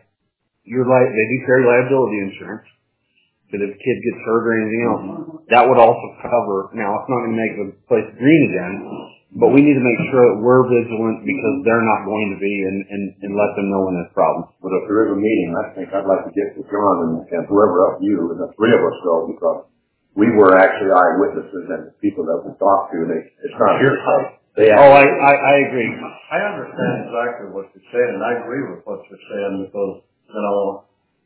they do carry liability insurance. But if a kid gets hurt or anything else, that would also cover. Now, it's not going to make the place green again, but we need to make sure that we're vigilant because they're not going to be, and let them know when there's problems. But if there is a meeting, I think I'd like to get with John and whoever else you and the three of us go, because we were actually eyewitnesses and people that we talked to. It's not hearsay. I agree. I understand exactly what you're saying, and I agree with what you're saying because, you know,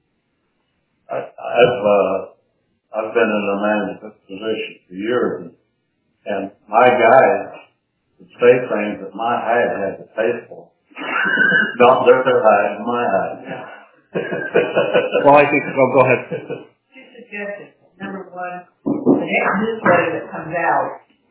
I've been in a management position for years, and my guys would say things that my hide had to pay for. Not their hide, my hide. Well, I think, go ahead. Two suggestions. Number one, the next newsletter that comes out,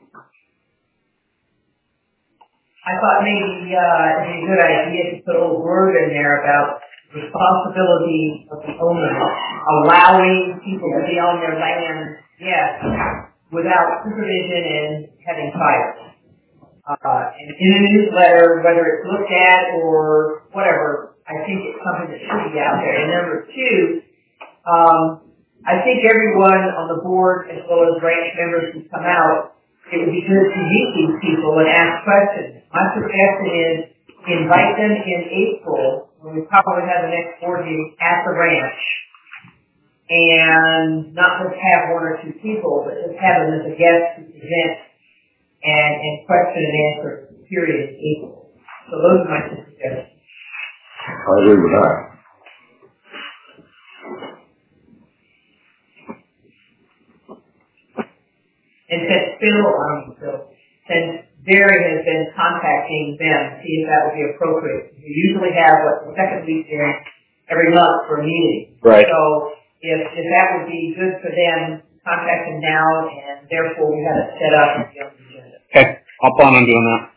I thought maybe it'd be a good idea to put a little word in there about responsibility of the owner, allowing people to be on their land, yes, without supervision and having fires. And in a newsletter, whether it's looked at or whatever, I think it's something that should be out there. And number two, I think everyone on the board, as well as ranch members who come out, it would be good to meet these people and ask questions. My suggestion is invite them in April, when we probably have the next board meeting at the ranch, and not just have one or two people, but just have them as a guest to present and question and answer period in April. So those are my two suggestions. I agree with that. And since Barry has been contacting them, see if that would be appropriate. We usually have the second week there every month for a meeting. Right. So if that would be good for them, contact them now, and therefore we have it set up and be on the agenda. Okay, I'll plan on doing that.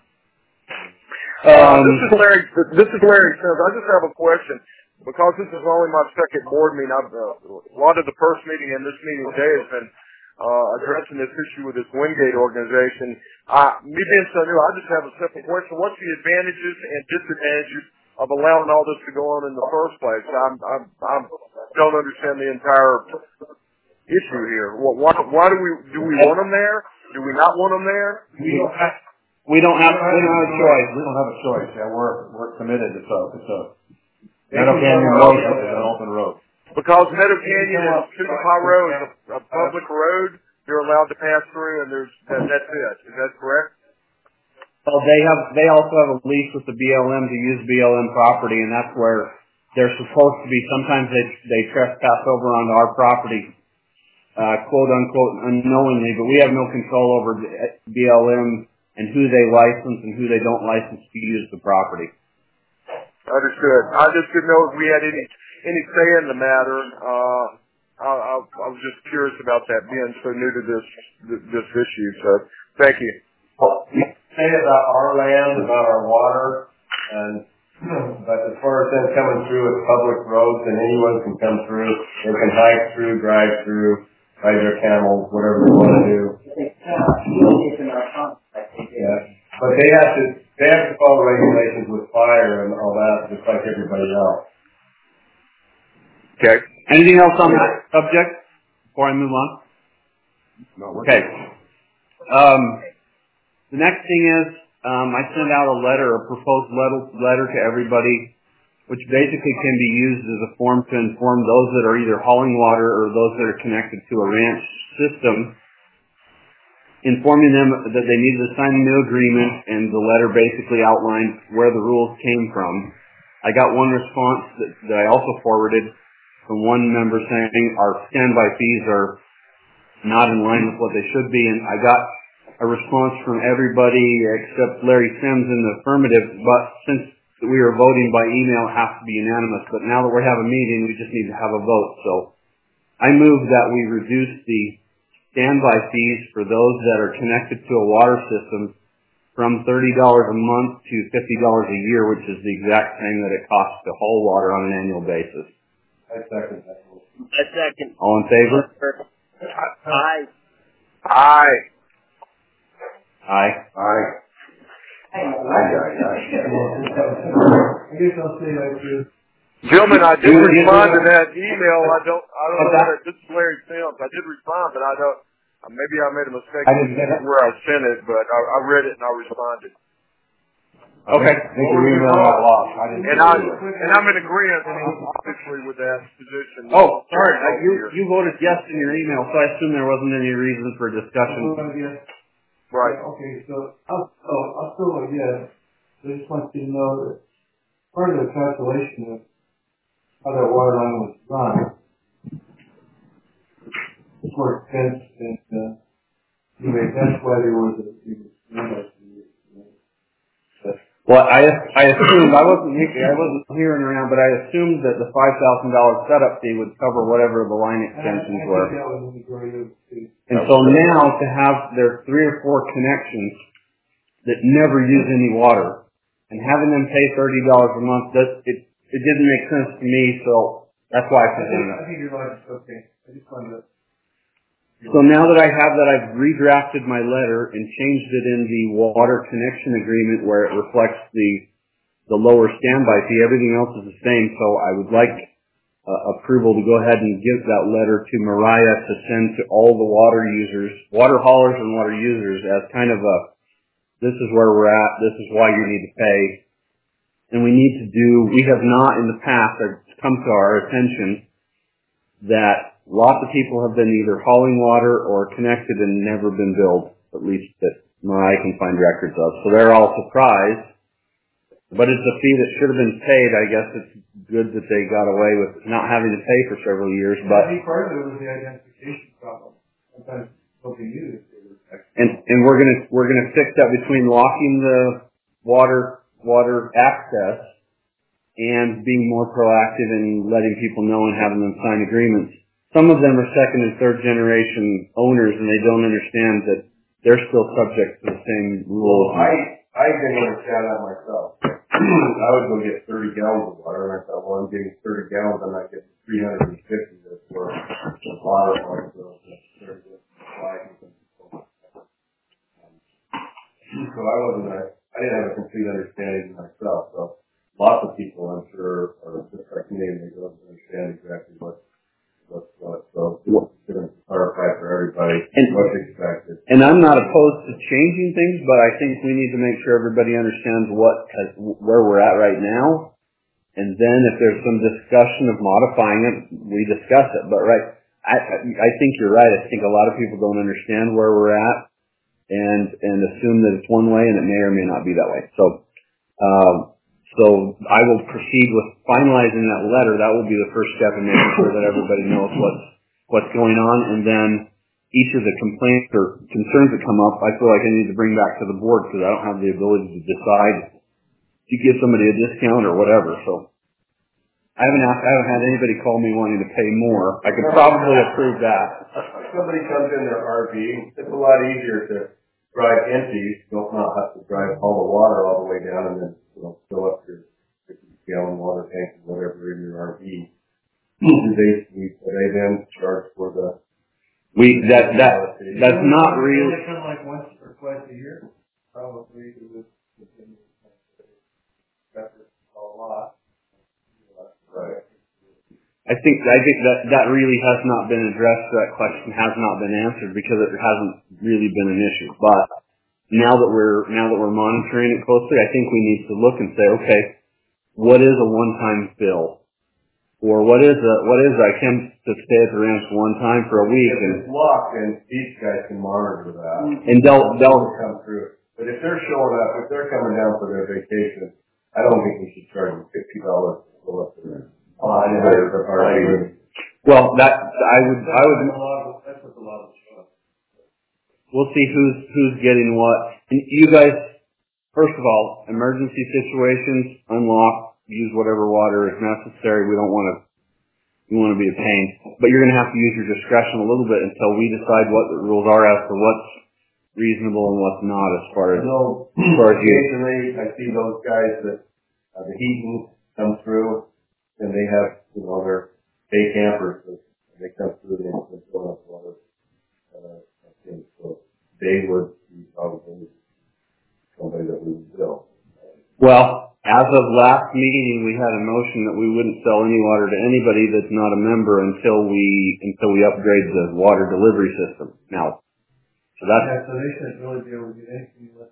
This is Larry Sims. I just have a question. Because this is only my second board meeting, a lot of the first meeting and this meeting today has been addressing this issue with this Wingate organization. Me being so new, I just have a simple question. What's the advantages and disadvantages of allowing all this to go on in the first place. I don't understand the entire issue here. Why do we want them there? Do we not want them there? We don't have a choice. We don't have a choice. Yeah, we're committed. It's a Meadow Canyon Road is an open road. Because Meadow Canyon and Chicopee Road is a public road, they're allowed to pass through, and that's it. Is that correct? Well, they also have a lease with the BLM to use BLM property, and that's where they're supposed to be. Sometimes they trespass over onto our property, quote unquote, unknowingly, but we have no control over BLM and who they license and who they don't license to use the property. Understood. I just didn't know if we had any say in the matter. I was just curious about that, being so new to this issue. So, thank you. Say about our land, about our water, but as far as them coming through with public roads, and anyone can come through, they can hike through, drive through, ride their camels, whatever they want to do. Yeah, but they have to follow regulations with fire and all that, just like everybody else. Okay. Anything else on that subject before I move on? No, okay. The next thing is, I sent out a proposed letter to everybody, which basically can be used as a form to inform those that are either hauling water or those that are connected to a ranch system, informing them that they needed to sign a new agreement, and the letter basically outlined where the rules came from. I got one response that I also forwarded from one member saying our standby fees are not in line with what they should be, and I got a response from everybody except Larry Sims in the affirmative, but since we are voting by email, it has to be unanimous. But now that we have a meeting, we just need to have a vote. So I move that we reduce the standby fees for those that are connected to a water system from $30 a month to $50 a year, which is the exact same that it costs to haul water on an annual basis. I second that. I second. All in favor? Aye. Aye. Aye. Aye. I guess I'll say that too. Gentlemen, I did respond to that email. I don't know what this is Larry Sims. I did respond, but I don't. Maybe I made a mistake where I sent it, but I read it and I responded. Okay. I think your email got lost. And I'm in agreement, obviously, with that position. Oh, sorry. You voted yes in your email, so I assume there wasn't any reason for discussion. Right. Okay, so I'll still vote yes. I just want you to know that part of the calculation of how that water line was run is more expensive than anyway, that's why there was a Well, I assumed I wasn't hearing around, but I assumed that the $5,000 setup fee would cover whatever the line extensions were. And so now to have their 3 or 4 connections that never use any water and having them pay $30 a month, it didn't make sense to me. So that's why I presented it. I think your logic's okay. I just wanted to. So now that I have that, I've redrafted my letter and changed it in the water connection agreement where it reflects the lower standby fee. Everything else is the same, so I would like approval to go ahead and give that letter to Mariah to send to all the water users, water haulers and water users as kind of this is where we're at, this is why you need to pay. And we have not in the past, it's come to our attention that lots of people have been either hauling water or connected and never been billed, at least that Mariah can find records of. So they're all surprised. But it's a fee that should have been paid. I guess it's good that they got away with not having to pay for several years. But I think part of it was the identification problem. Sometimes nobody knew that they were and we're gonna fix that between locking the water access and being more proactive and letting people know and having them sign agreements. Some of them are second and third generation owners, and they don't understand that they're still subject to the same rules. I didn't understand that myself. I would go get 30 gallons of water, and I thought, well, I'm getting 30 gallons, and I get 350 that's for the water. So I didn't have a complete understanding myself. So lots of people, I'm sure, are just like me, and they don't understand exactly what's what. So it's going to clarify for everybody what's expected. And I'm not opposed to changing things, but I think we need to make sure everybody understands where we're at right now. And then if there's some discussion of modifying it, we discuss it. But I think you're right. I think a lot of people don't understand where we're at and assume that it's one way, and it may or may not be that way. So I will proceed with finalizing that letter. That will be the first step in making sure that everybody knows what's going on, and then each of the complaints or concerns that come up, I feel like I need to bring back to the board because I don't have the ability to decide to give somebody a discount or whatever. So I haven't had anybody call me wanting to pay more. I could probably approve that. Somebody comes in their RV, it's a lot easier to drive empty. You don't have to drive all the water all the way down and then fill up your 50-gallon water tank or whatever in your RV. Do they then charge for the? That's not real. They come like once or twice a year, probably. A lot. Right. I think that really has not been addressed. That question has not been answered because it hasn't really been an issue. But now that we're monitoring it closely, I think we need to look and say, okay, what is a one-time bill, or what is I can to stay at the ranch one time for a week? If it's locked, and these guys can monitor that, and they'll come through. But if they're showing up, if they're coming down for their vacation, I don't think we should charge them $50 to go up there. Well, I would. That's what a lot of stuff. We'll see who's getting what. And you guys, first of all, emergency situations, unlock, use whatever water is necessary. We want to be a pain, but you're going to have to use your discretion a little bit until we decide what the rules are as to what's reasonable and what's not as far as you. Occasionally, I see those guys that the heating comes through, and they have their day campers. They come through and fill up water. I think so. They would be probably somebody that we would bill. Well, as of last meeting, we had a motion that we wouldn't sell any water to anybody that's not a member until we upgrade the water delivery system. Now, so they shouldn't really be able to do anything unless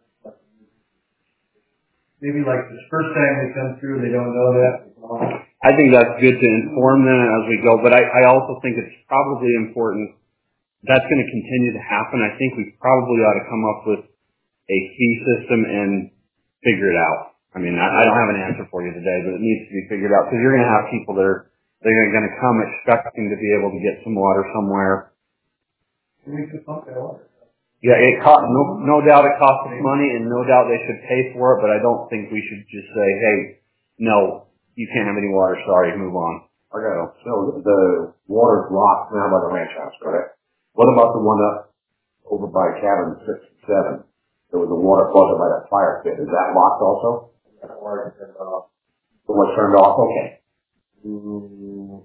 maybe like this first time they come through, they don't know that. I think that's good to inform them as we go, but I also think it's probably important. That's going to continue to happen. I think we probably ought to come up with a fee system and figure it out. I mean, I don't have an answer for you today, but it needs to be figured out because you're going to have people they're going to come expecting to be able to get some water somewhere. We could pump that water. Yeah, no doubt it costs us money, and no doubt they should pay for it, but I don't think we should just say, hey, no, you can't have any water, sorry, move on. Okay, so the water's locked now by the ranch house, correct? What about the one up over by cabin 6 and 7? There was a water closet by that fire pit. Is that locked also? That water turned off. The one turned off? Okay. No,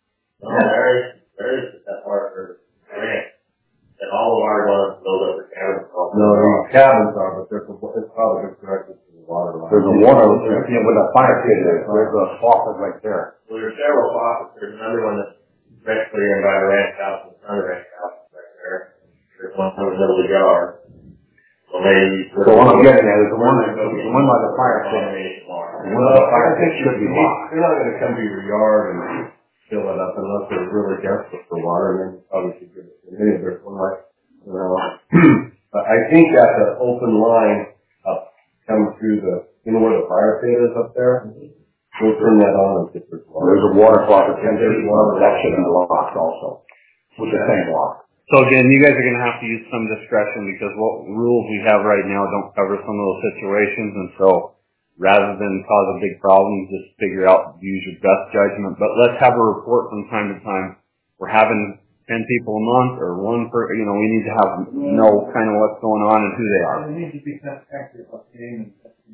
there is that part for ranch. And all of our ones build up the cabins. No, the cabins are, but it's probably connected to the water line. There's a water, where the fire pit is. There's a faucet right there. Well, there's several faucets. There's another one that's directly in by the ranch house and the ranch house right there. There's one in the middle of the yard. So maybe. So what I'm getting at is the one by the fire pit. The one by the fire pit should be locked. They're not going to come to your yard and fill it up unless they're really desperate for water, and then obviously give it to me. There's one like, but I think that's an open line up coming through where the fire pit is up there. We'll turn that on and get the water. There's a water closet. That should be locked also. With the same lock. So again, you guys are going to have to use some discretion because what rules we have right now don't cover some of those situations, and so rather than cause a big problem, just figure out, use your best judgment. But let's have a report from time to time. We're having 10 people a month or one per, we need to know kind of what's going on and who they are. They need to be accurate about the game.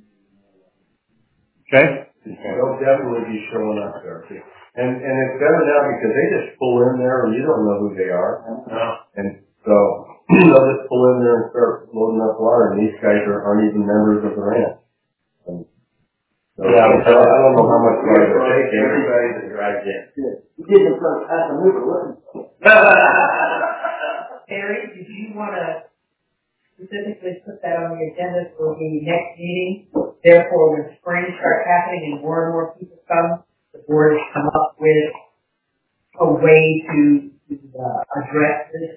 Okay? They'll definitely be showing up there. And it's better now because they just pull in there and you don't know who they are. And so they'll just pull in there and start loading up water, and these guys aren't even members of the ranch. And So, I don't know how much money they're taking. Everybody that drives in. You didn't ask them who we're looking for. Terry, did you want to specifically put that on the agenda for the next meeting? Therefore, when spring starts happening and more people come, the board has come up with a way to address this.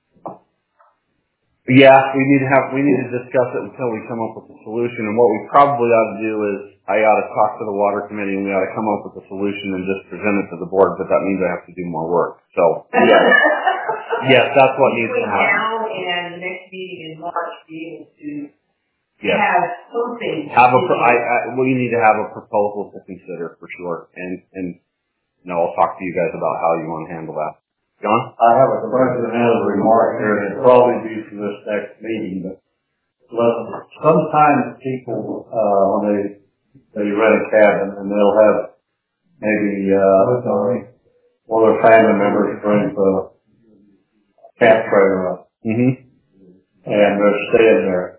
Yeah, we need to discuss it until we come up with a solution. And what we probably ought to do is I ought to talk to the water committee and we ought to come up with a solution and just present it to the board. But that means I have to do more work. So yes, that's what needs to happen. Between now and the next meeting in March, be able to Yes. have something. We need to have a proposal to consider for sure. And I'll talk to you guys about how you want to handle that. John? I have a question and a remark here, and it'll probably be for this next meeting, but sometimes people, when they rent a cabin, and they'll have maybe, one of their family members brings a camp trailer up. Mm-hmm. And they're staying there.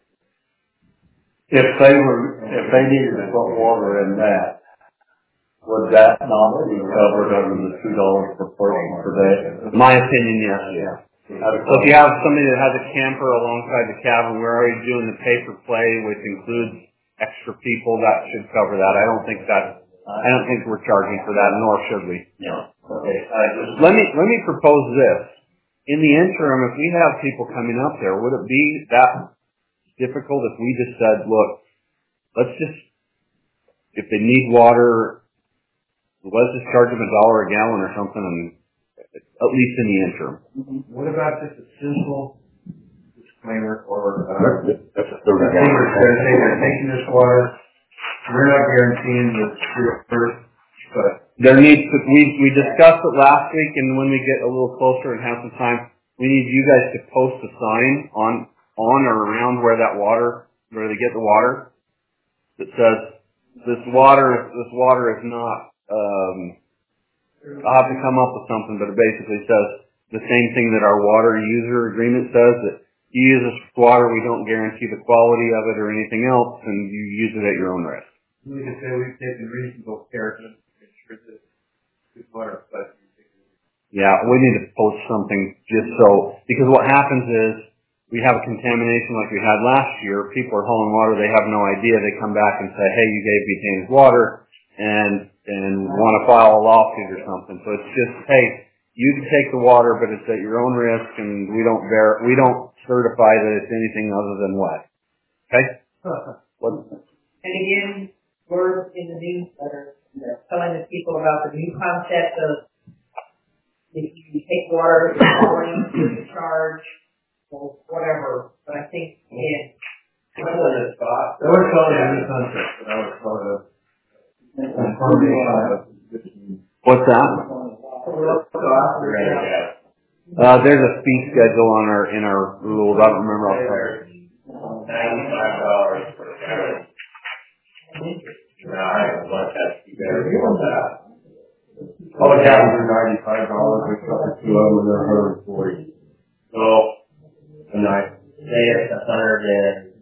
If they needed to put water in that, would that not be covered under the $2 per person per day? My opinion, yes. Yeah. So if you have somebody that has a camper alongside the cabin, we're already doing the pay for play, which includes extra people. That should cover that. I don't think we're charging for that, nor should we. No. Okay. Let me propose this. In the interim, if we have people coming up there, would it be that difficult if we just said, look, if they need water, let's just charge them $1 a gallon or something, and at least in the interim. What about just a simple disclaimer or, That's a third they're taking this water, we're not guaranteeing the first, but There needs to, we discussed it last week, and when we get a little closer and have some time, we need you guys to post a sign on or around where they get the water, that says, this water is not, I'll have to come up with something, but it basically says the same thing that our water user agreement says, that you use this water, we don't guarantee the quality of it or anything else, and you use it at your own risk. we can say we've taken reasonable care to ensure that this water supply. Yeah, we need to post something just so, because what happens is, we have a contamination like we had last year, people are hauling water, they have no idea, they come back and say, hey, you gave me tainted water, and want to file a lawsuit or something. So it's just, hey, you can take the water, but it's at your own risk, and we don't certify that it's anything other than wet. Okay? And again, we're in the newsletter telling the people about the new concept of if you take water in the morning, there's a charge, or whatever. But I think, again, That was called a new concept, but I was called a What's that? There's a fee schedule in our rules. I don't remember off the top. $95 per gallon. Now, I have a bunch of you better be on that. All the cabins are $95, we cut the two of them, they're $140. So, A night. say it's $105.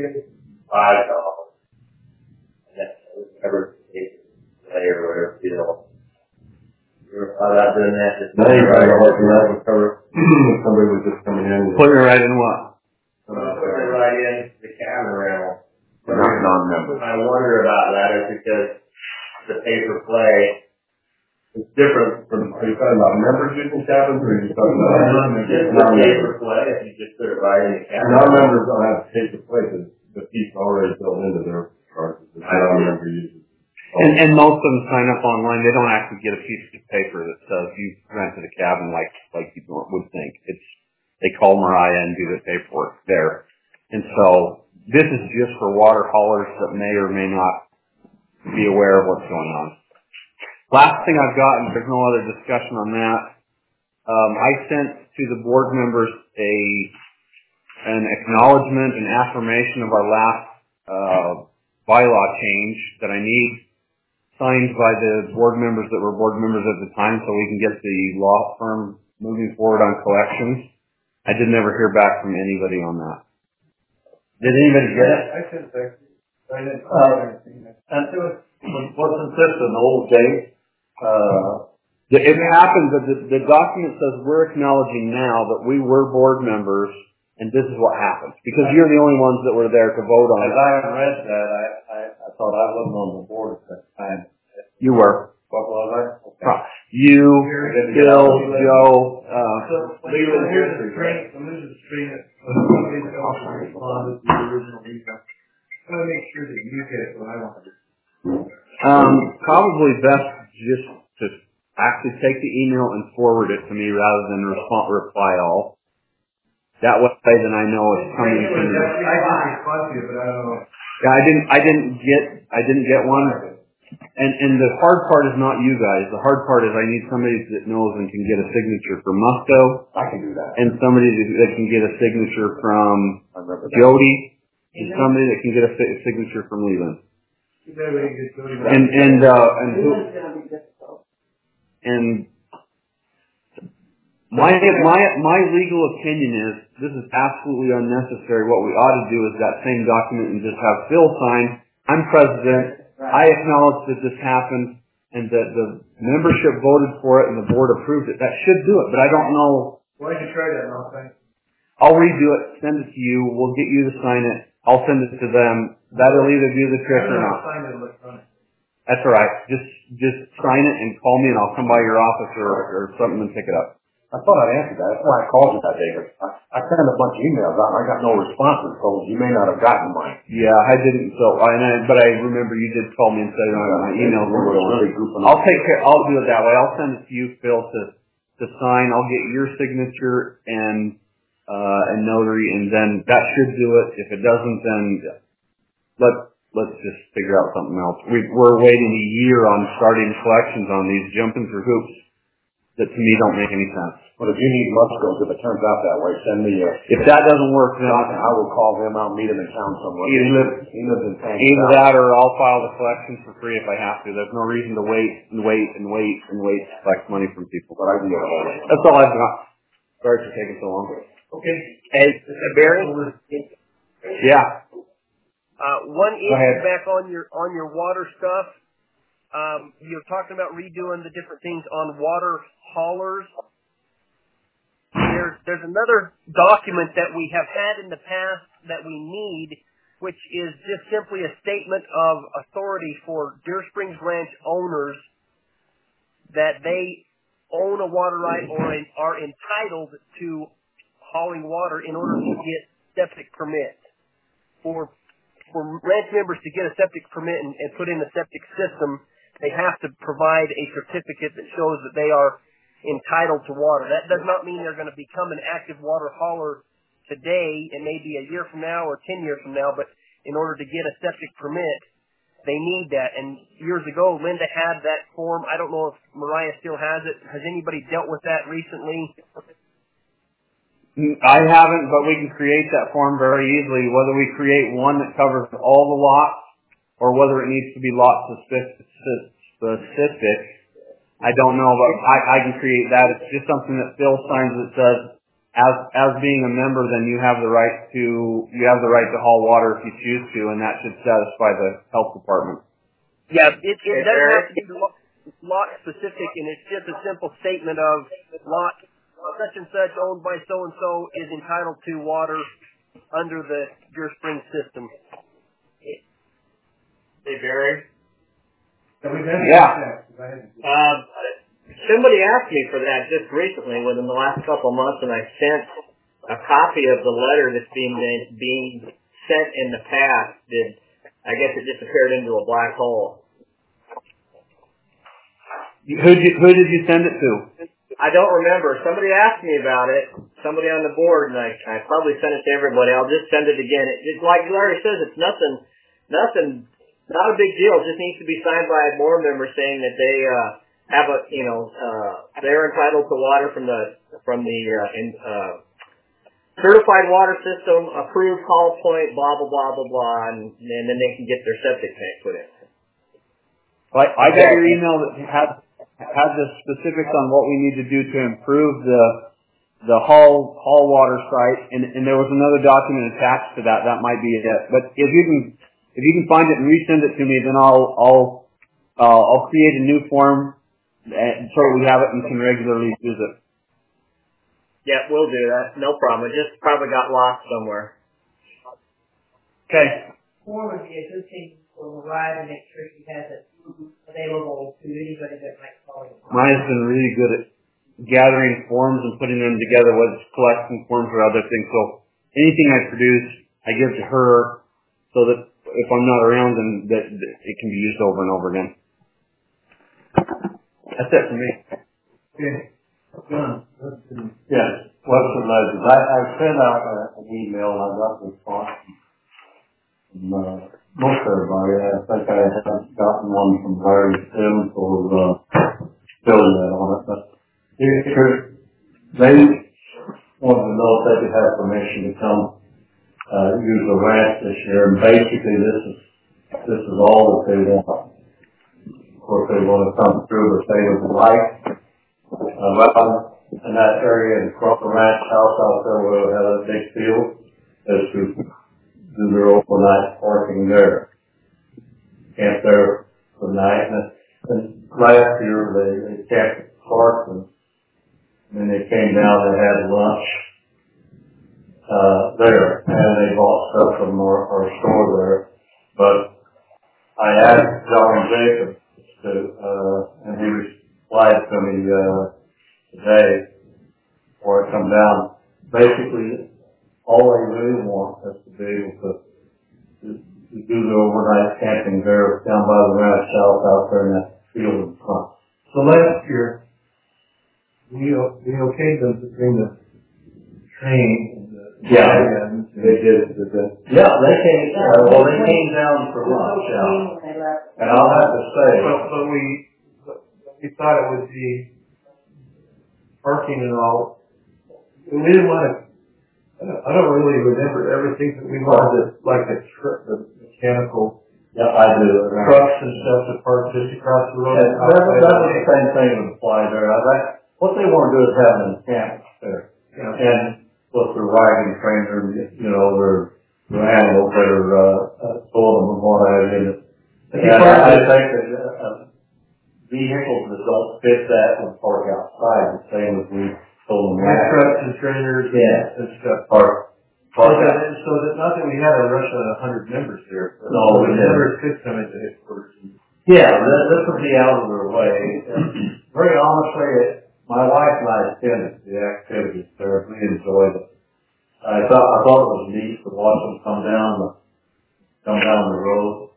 And that's whatever play or whatever deal. You're about doing that just $95 and that would cover somebody was just coming in. Put it right in what? put it right in the cabin rental. Not non-members. I wonder about that is because the pay for play is different from Are you talking about members using cabins, or are you talking about just the pay for play if you just put it right in the cabin. non-members don't have to pay for places, the fees already built into their charges, the non-member uses. And most of them sign up online. They don't actually get a piece of paper that says you rented a cabin like you would think. They call Mariah and do the paperwork there. And so this is just for water haulers that may or may not be aware of what's going on. Last thing I've got, and there's no other discussion on that, I sent to the board members an acknowledgement, an affirmation of our last bylaw change that I need signed by the board members that were board members at the time so we can get the law firm moving forward on collections. I did never hear back from anybody on that. Did anybody get it? I sent back. And wasn't this an old date? It happened that the document says we're acknowledging now that we were board members, and this is what happened. Because you're the only ones that were there to vote on it. As I read that, I thought I wasn't on the board at that time. You were. What was I? Okay. You, Bill, Joe, Here's the string that somebody else responded to the original email. I want to make sure that you get what I want to do. Probably best just to actually take the email and forward it to me rather than reply all. That way then I know it's coming from you. I can respond to you, but I don't know. Yeah, I didn't get one. And the hard part is not you guys. The hard part is I need somebody that knows and can get a signature from Musco. I can do that. And somebody that can get a signature from Jody. And somebody that can get a signature from Leland. And my legal opinion is this is absolutely unnecessary. What we ought to do is that same document and just have Phil sign. I'm president. I acknowledge that this happened and that the membership voted for it and the board approved it. That should do it, but I don't know. Why don't you try that, Malcolm? I'll redo it, send it to you. We'll get you to sign it. I'll send it to them. That'll either do the trick or not. That's all right. Just sign it and call me and I'll come by your office or something and pick it up. I thought I'd answer that. That's why I called you that day. I sent a bunch of emails out and I got no responses, so you may not have gotten mine. Yeah, I didn't. So, but I remember you did call me and say my emails were really goofing. I'll take care. I'll do it that way. I'll send it to you, Phil, to sign. I'll get your signature and notary, and then that should do it. If it doesn't, then let's just figure out something else. We're waiting a year on starting collections on these, jumping through hoops that to me don't make any sense. But if you need Musco, if it turns out that way, send me if that doesn't work, then I will call him out, meet him in town somewhere. He lives in Tank. Either that or I'll file the collections for free if I have to. There's no reason to wait to collect money from people. But I can get a hold of him. That's all I've got. Sorry for taking so long. Okay. Hey, Barry? Yeah. One issue back on your water stuff. You're talking about redoing the different things on water haulers. There's another document that we have had in the past that we need, which is just simply a statement of authority for Deer Springs Ranch owners that they own a water right or are entitled to hauling water in order to get septic permits. For ranch members to get a septic permit and put in a septic system, they have to provide a certificate that shows that they are entitled to water. That does not mean they're going to become an active water hauler today. It may be a year from now or 10 years from now, but in order to get a septic permit, they need that. And years ago, Linda had that form. I don't know if Mariah still has it. Has anybody dealt with that recently? I haven't, but we can create that form very easily. Whether we create one that covers all the lots or whether it needs to be lot specific, I don't know, but I can create that. It's just something that Phil signs that says, as being a member, then you have the right to haul water if you choose to, and that should satisfy the health department. Yeah, it doesn't have to be lot specific, and it's just a simple statement of lot such and such owned by so and so is entitled to water under the Deer Springs system. Hey, Barry. Yeah. Somebody asked me for that just recently within the last couple of months, and I sent a copy of the letter that's being sent in the past. I guess it disappeared into a black hole. Who did you send it to? I don't remember. Somebody asked me about it, somebody on the board, and I probably sent it to everybody. I'll just send it again. It's like Larry says, it's nothing, not a big deal. It just needs to be signed by a board member saying that they have they're entitled to water from the certified water system, approved call point, blah blah blah blah blah, and then they can get their septic tank put in. I got your email that had the specifics on what we need to do to improve the haul water site, and there was another document attached to that. That might be it. But if you can if you can find it and resend it to me, then I'll create a new form so that we have it and can regularly use it. Yeah, we'll do that. No problem. It just probably got lost somewhere. Okay. Form would be a good thing for Mariah to make sure she has it available to anybody that might call you. Maya's been really good at gathering forms and putting them together, whether it's collecting forms or other things. So anything I produce, I give to her so that if I'm not around, then that it can be used over and over again. That's it for me. Okay. John, yes, Western Legends. I sent out an email and I got a response from most everybody. I think I haven't gotten one from Larry Sims or filling that on it, but they wanted to know if they could have permission to come use the ranch this year, and basically this is all that they want. Of course, they want to come through, but they would like in that area in front of the ranch house out there where we have a big field, is to do their overnight parking there. Camp there for the night, and last year they camped at the park, and then they came down and had lunch there, and they bought stuff from our store there. But I asked John Jacobs and he replied to me today before I come down. Basically, all they really want is to be able to do the overnight camping there down by the ranch house out there in that field in front. So last year, we okayed them to bring the train. Yeah, they did. Yeah, they came. Well, they came down for lunch. And I'll have to say, but we thought it would be parking and all. We didn't want to. I don't really remember everything that we wanted, like the mechanical. Yeah, I do. Trucks and stuff to park just across the road. Yeah, that was the same thing would apply there. What they want to do is have an encampment there. Yeah. And with their wagon trainer, their animals that are pulling them and what have you. And I think that vehicles that don't fit that would park outside, the same as we told them. Trucks and trailers and stuff. So that not that we had a rush of 100 members there. No, we never could come into headquarters. Yeah, this would be out of their way. Very honestly, my wife and I attended the activities there. We enjoyed it. I thought it was neat to watch them come down the road.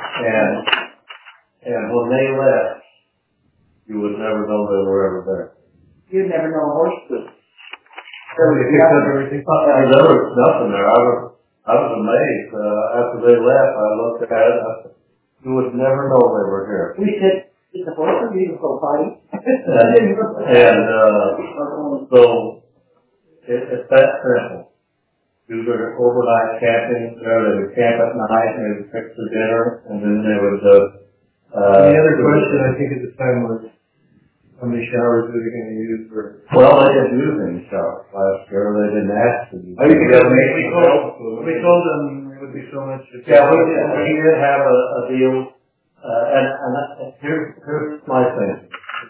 And when they left, you would never know they were ever there. You'd never know a horse could. There was nothing there. I was amazed. After they left, I looked at it. I said, you would never know they were here. We said, it's a horse or beautiful party. So it's that simple. Do their overnight camping there. They would camp at night and they would fix their dinner, and then they would. The other question I think at the time was, how many showers are they going to use? Well, they didn't use any showers last year. They didn't ask to use. We told them it would be so much. Yeah, we did have a deal. And here's my thing.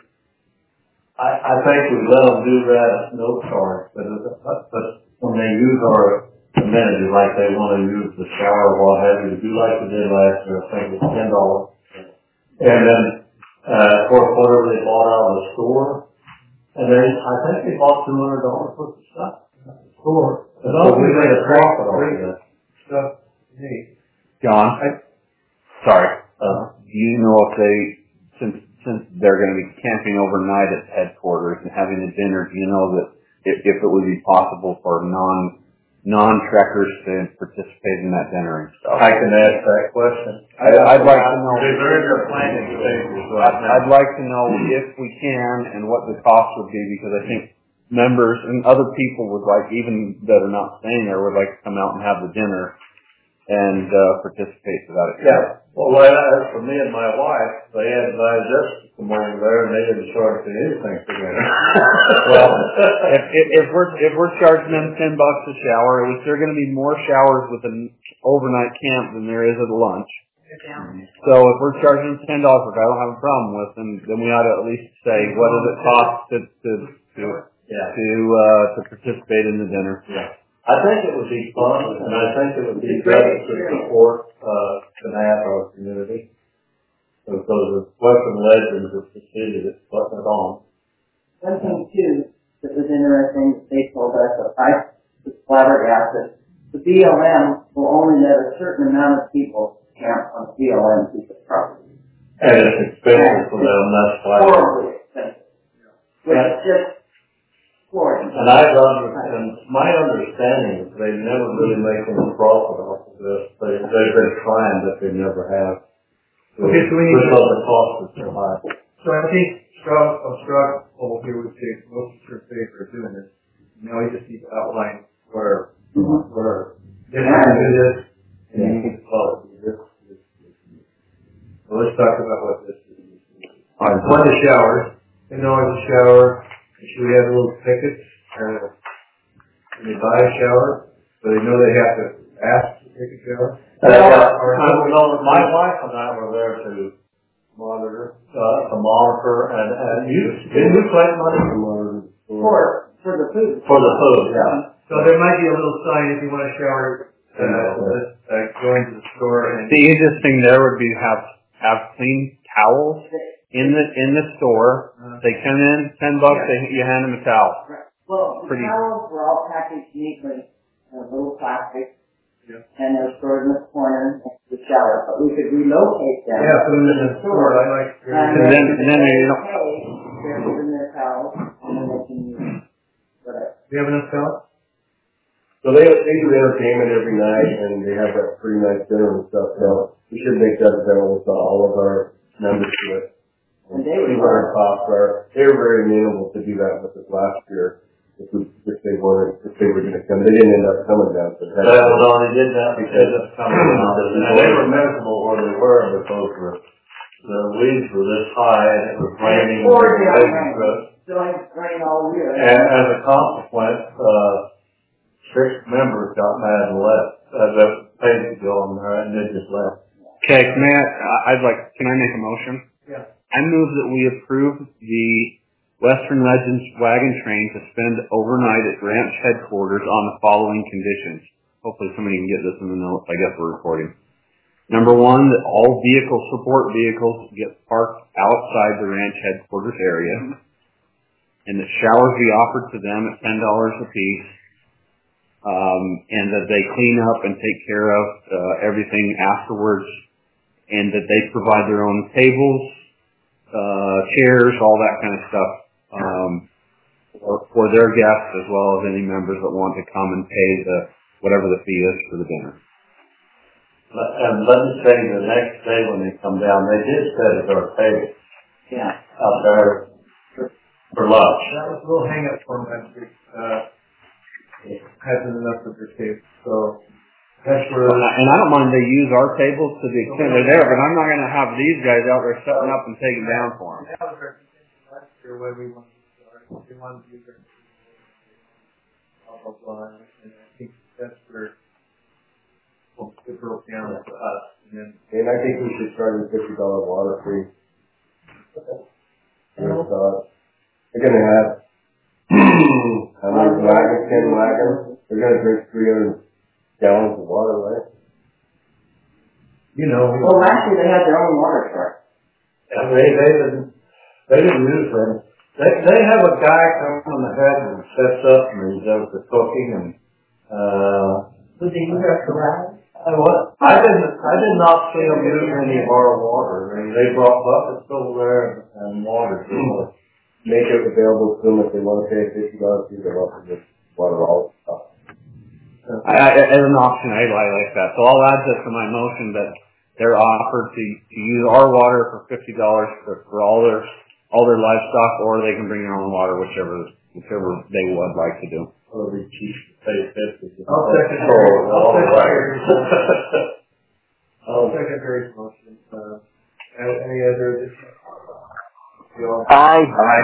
I think we let them do that at no charge, but when they use our amenities, like they want to use the shower or what have you, do like they did last year, I think it was $10. And then, of course, whatever they bought out of the store, and then I think they bought $200 worth of stuff at the store. So we made a profit on that stuff. John, sorry. Do you know if they, since they're going to be camping overnight at headquarters and having a dinner, do you know that if it would be possible for non-trekkers to participate in that dinner and stuff? I can ask that question. I'd like to know. They're in their planning stages right now. I'd like to know if we can and what the cost would be, because I think members and other people would like, even that are not staying there, would like to come out and have the dinner. and participate to that extent. Yeah. Well, as for me and my wife, they advised us to come over there, and they didn't charge me anything for dinner. Well, if we're charging them $10 a shower, if there are going to be more showers with an overnight camp than there is at a lunch. So if we're charging them $10, which I don't have a problem with, then we ought to at least say what does it cost to participate in the dinner. Yeah. I think it would be fun, and I think it would be good to support Kanab, our community. Because the Western Legends have succeeded at putting it on. One thing, too, that was interesting, they told us that I was flabbergasted. The BLM will only let a certain amount of people camp on BLM people's property. And it's expensive for them, that's why. Horribly expensive. Which is just Florida. And my understanding is they never really make any profit off of this. They've been trying, but they never have. Okay, so we need to... Because the cost is so high. So I think Struggle here would say most of your favor of doing this. Now we just need to outline where they can do this, and you need to follow this. So let's talk about what this is. All right, one, the showers. They know it's a shower. Should we have little tickets? When they buy a shower, so they know they have to ask to take a shower? My wife and I were there to monitor, and you collect money to monitor For the food. For the food, yeah. So there might be a little sign if you want to shower, go into the store. And the easiest thing there would be have clean towels in the store. They come in, $10, you hand them a towel. Well, the towels were all packaged neatly in a little plastic, and they're stored in the corner next to the shower. But we could relocate them. Yeah, put them in the store. And then they don't pay. They're in their towels, and then they can use whatever. Do you have enough towels? So they do entertainment every night, and they have that pretty nice dinner and stuff. So we should make that available to all of our members to it. And they were They were very amenable to do that with us last year. If they were going to come, they didn't end up coming down. But they did that because of coming down. And they were miserable where they were because the weeds were this high and it was raining. Rain all year. And as a consequence, 6 members got mad and left. That paid to go on there, and they just left. Okay, can I make a motion? Yeah. I move that we approve the Western Legends wagon train to spend overnight at ranch headquarters on the following conditions. Hopefully somebody can get this in the notes. I guess we're recording. Number 1, that all support vehicles get parked outside the ranch headquarters area, and that showers be offered to them at $10 a piece, and that they clean up and take care of everything afterwards, and that they provide their own tables, chairs, all that kind of stuff, for their guests as well as any members that want to come and pay whatever the fee is for the dinner. And let me say, the next day when they come down, they did set at our table. Yeah. Out there for lunch. That was a little hang up for them last week. Hasn't enough of their table. So that's where. And I don't mind they use our tables to the extent they're there, but I'm not going to have these guys out there setting up and taking down for them. That was our contention last year where we wanted to start. We wanted to use our blah blah blah, and I think that's where it broke down for us. And I think we should start with $50 water free. They're going to have how many wagons? 10 wagons. They're going to drink 300 gallons of water, right? Well, last year they had their own water truck. And they didn't use them. They have a guy come ahead and sets up and he does the cooking and Did they use our corral? I did not see them use any of our water. I mean, they brought buckets over there and water to make it available to them if they want to pay $50 fee. They want to just water all the stuff. As an option, I like that. So I'll add this to my motion that they're offered to use our water for $50 for all their livestock, or they can bring their own water, whichever whichever they would like to do. Or we cheap to pay 50. I'll second Gary's motion. Any other additions? Aye.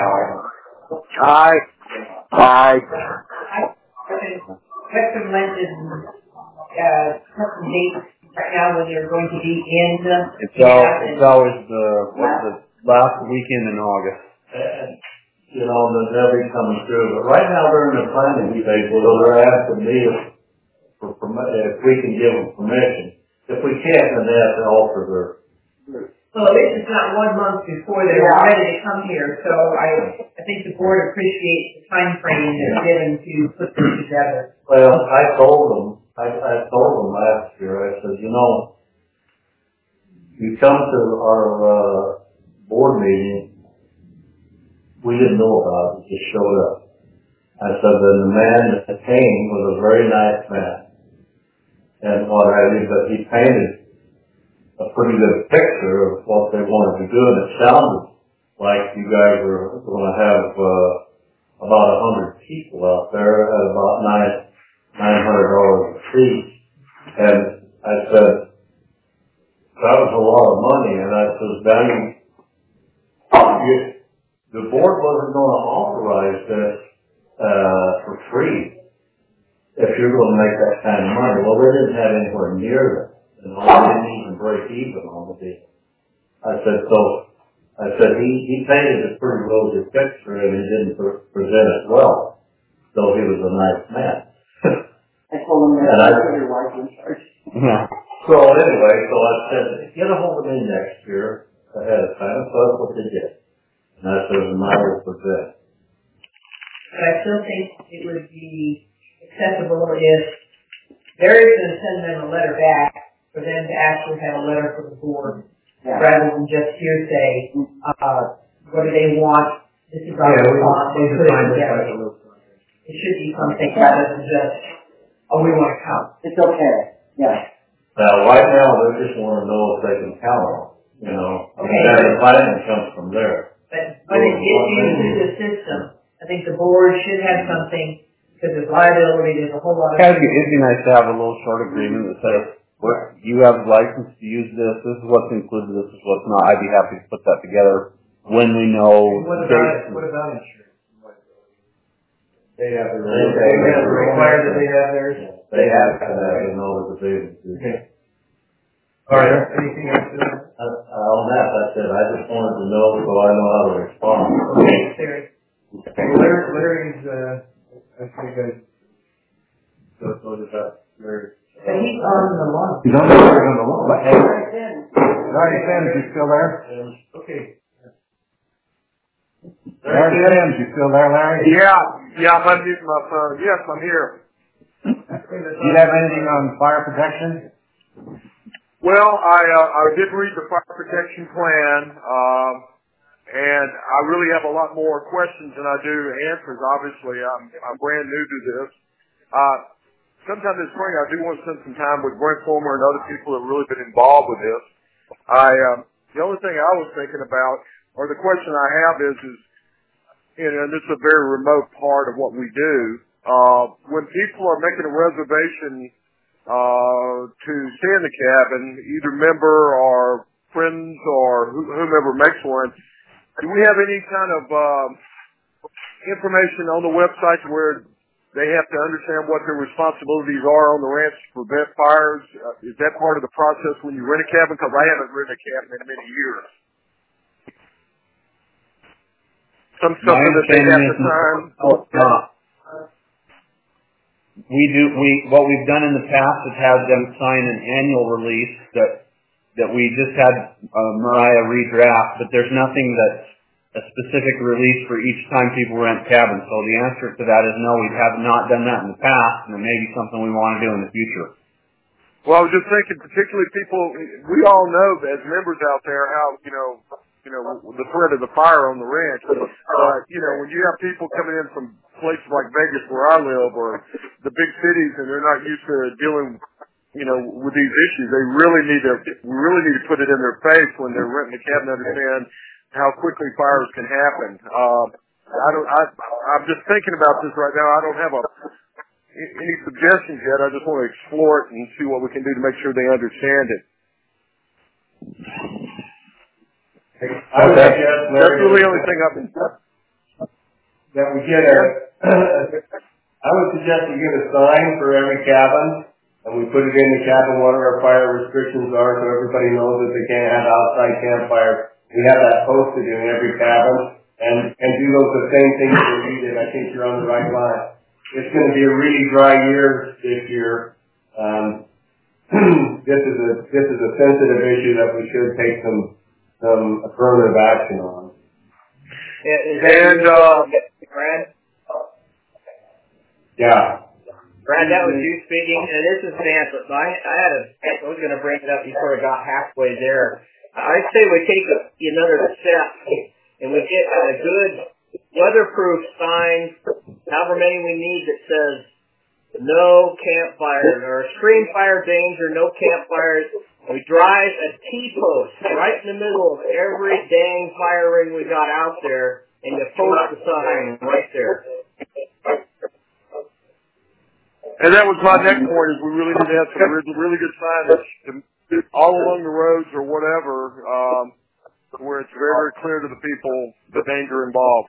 Western Lent is, certain dates right now when you're going to be in the. It's always the last weekend in August. You know, they'll be coming through. But right now they're in the planning stage, so they're asking me if we can give them permission. If we can't, then they have to alter their. Well, at least it's not 1 month before they're ready to come here, so I think the board appreciates the time frame they're given to put this together. Well, I told them last year, I said, you know, you come to our board meeting, we didn't know about it, just showed up. I said, the man that came was a very nice man, and what have you, but he painted a pretty good picture of what they wanted to do, and it sounded like you guys were going to have about 100 people out there at about $900 a piece. And I said, that was a lot of money, and I said, the board wasn't going to authorize this for free if you're going to make that kind of money. Well, they didn't have anywhere near that. You know, they didn't even break even on the deal. I said, he painted a pretty rosy picture and he didn't present it well. So he was a nice man. I told him that your wife in charge. So anyway, I said, get a hold of me next year ahead of time. So that's what they did. And I said, and I will present. But I still think it would be acceptable if Barry's going to send them a letter back for them to actually have a letter from the board, rather than just hearsay. What do they want? This is our response. They put it together. It should be something rather than just, we want to come. It's okay. Yeah. Now, right now, they just want to know if they can count on it. You know, the planning comes from there. But when it gets into the system, I think the board should have something, because there's liability, there's a whole lot of. It'd be nice to have a little short agreement that says, you have a license to use this is what's included, this is what's not. I'd be happy to put that together when we know. What about insurance? They have their own. They have to require that they have theirs. They have to have it in order to do it. Okay. All right. Anything else? On that, I said, I just wanted to know so I know how to respond. Okay, Terry. Larry's, I think you guys told about Larry. But he's on the line. He's on the line. Hey, Larry Sims, you still there? Okay. Larry Sims, you still there, Larry? Yeah, I'm unmuting my phone. Yes, I'm here. Do you have anything on fire protection? Well, I did read the fire protection plan, and I really have a lot more questions than I do answers. Obviously, I'm brand new to this. Sometime this spring, I do want to spend some time with Brent Fulmer and other people that have really been involved with this. The only thing I was thinking about, or the question I have is, and this is a very remote part of what we do, when people are making a reservation to stay in the cabin, either member or friends or whomever makes one, do we have any kind of information on the website where they have to understand what their responsibilities are on the ranch to prevent fires? Is that part of the process when you rent a cabin? Because I haven't rented a cabin in many years. Something that they have to sign. What we've done in the past is have them sign an annual release that we just had Mariah redraft, but there's nothing that's a specific release for each time people rent cabins. So the answer to that is no, we have not done that in the past, and it may be something we want to do in the future. Well, I was just thinking, particularly people, we all know as members out there how, the threat of the fire on the ranch. But, when you have people coming in from places like Vegas where I live or the big cities and they're not used to dealing, with these issues, we really need to put it in their face when they're renting a cabin to understand how quickly fires can happen. I'm just thinking about this right now. I don't have any suggestions yet. I just want to explore it and see what we can do to make sure they understand it. That's really the only thing I've been. That we get I would suggest we get a sign for every cabin, and we put it in the cabin what our fire restrictions are, so everybody knows that they can't have outside campfires. We have that posted in every cabin, and do the same things that we did. I think you're on the right line. It's going to be a really dry year this year. This is a sensitive issue that we should take some affirmative action on. Brad? Yeah. Brad, that was you speaking, and this is Vance. I was going to bring it up. You sort of got halfway there. I'd say we take another step, and we get a good weatherproof sign, however many we need, that says no campfires or extreme fire danger, no campfires. We drive a T-post right in the middle of every dang fire ring we got out there, and you post the sign right there. And that was my next point, is we really need to have some really good signage all along the roads or whatever, where it's very, very clear to the people the danger involved.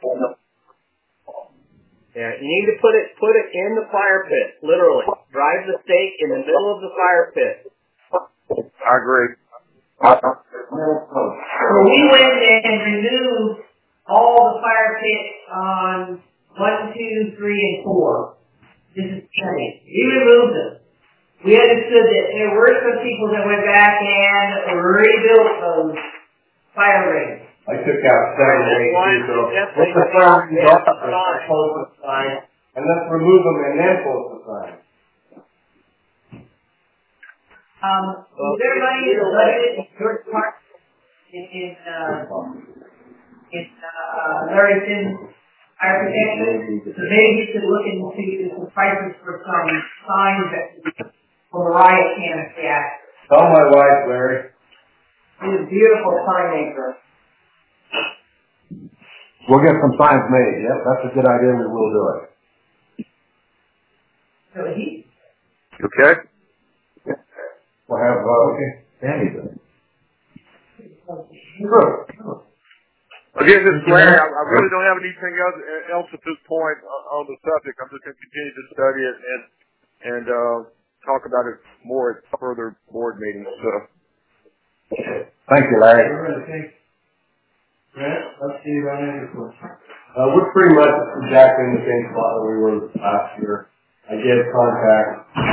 Yeah, you need to put it in the fire pit, literally. Drive the stake in the middle of the fire pit. I agree. So we went and removed all the fire pits on 1, 2, 3, and 4. This is funny. We removed them. We understood that there were some people that went back and rebuilt those fire rings. I took out 7 or 8 too, so let's post the sign, and let's remove them and then post the sign. Is there money in the budget in George Park in Larry Finn's fire protection? So maybe you should look into some prices for some signs for the riot canopy act. Tell my wife, Larry. He's a beautiful sign maker. We'll get some signs made. Yep, that's a good idea. We will do it. So he. Okay. We'll have Danny do it. Sure. Again, this is Larry. I really don't have anything else at this point on the subject. I'm just going to continue to study it and talk about it more at further board meetings. So. Thank you, Larry. Let's see if I have any questions. We're pretty much exactly in the same spot that we were last year. I did contact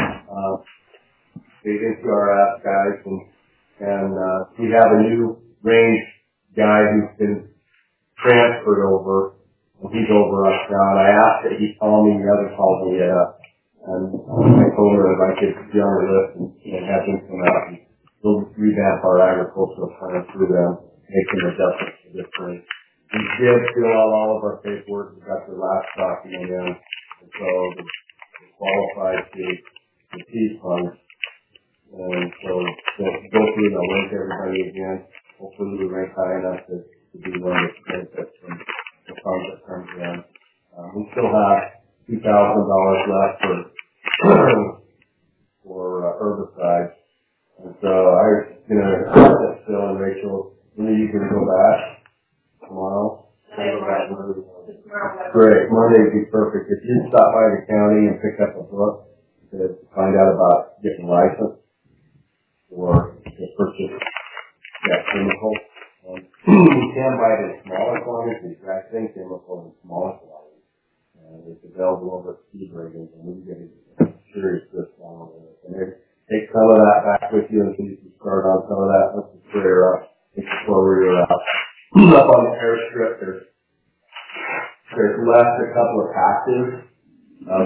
the NCRF guys, and we have a new range guy who's been transferred over, and he's over us now. And I asked that he call me, the other called me, and I told her if I could be on the list and have him come out and we'll revamp our agricultural plan through them, make some adjustments to this thing. We did fill out all of our paperwork. We got the last document in, and so we're qualified to receive funds. And so go through and I'll link everybody again. Hopefully we rank high enough to be one of the benefits from the funds that comes in. We still have $2,000 left for herbicides. And so I was going to ask that Phil and Rachel, when are you going to go back? Tomorrow? Great. Monday would be perfect. If you'd stop by the county and pick up a book to find out about getting licensed or to purchase that chemical. You can buy it in smaller quantities, the exact same chemical in smaller quantities. And it's available over at speed ratings, and we get a serious discount on it. And take some of that back with you until you can start on some of that. Let's just clear up. Take the forwarder out. Up on the airstrip, there's left a couple of patches of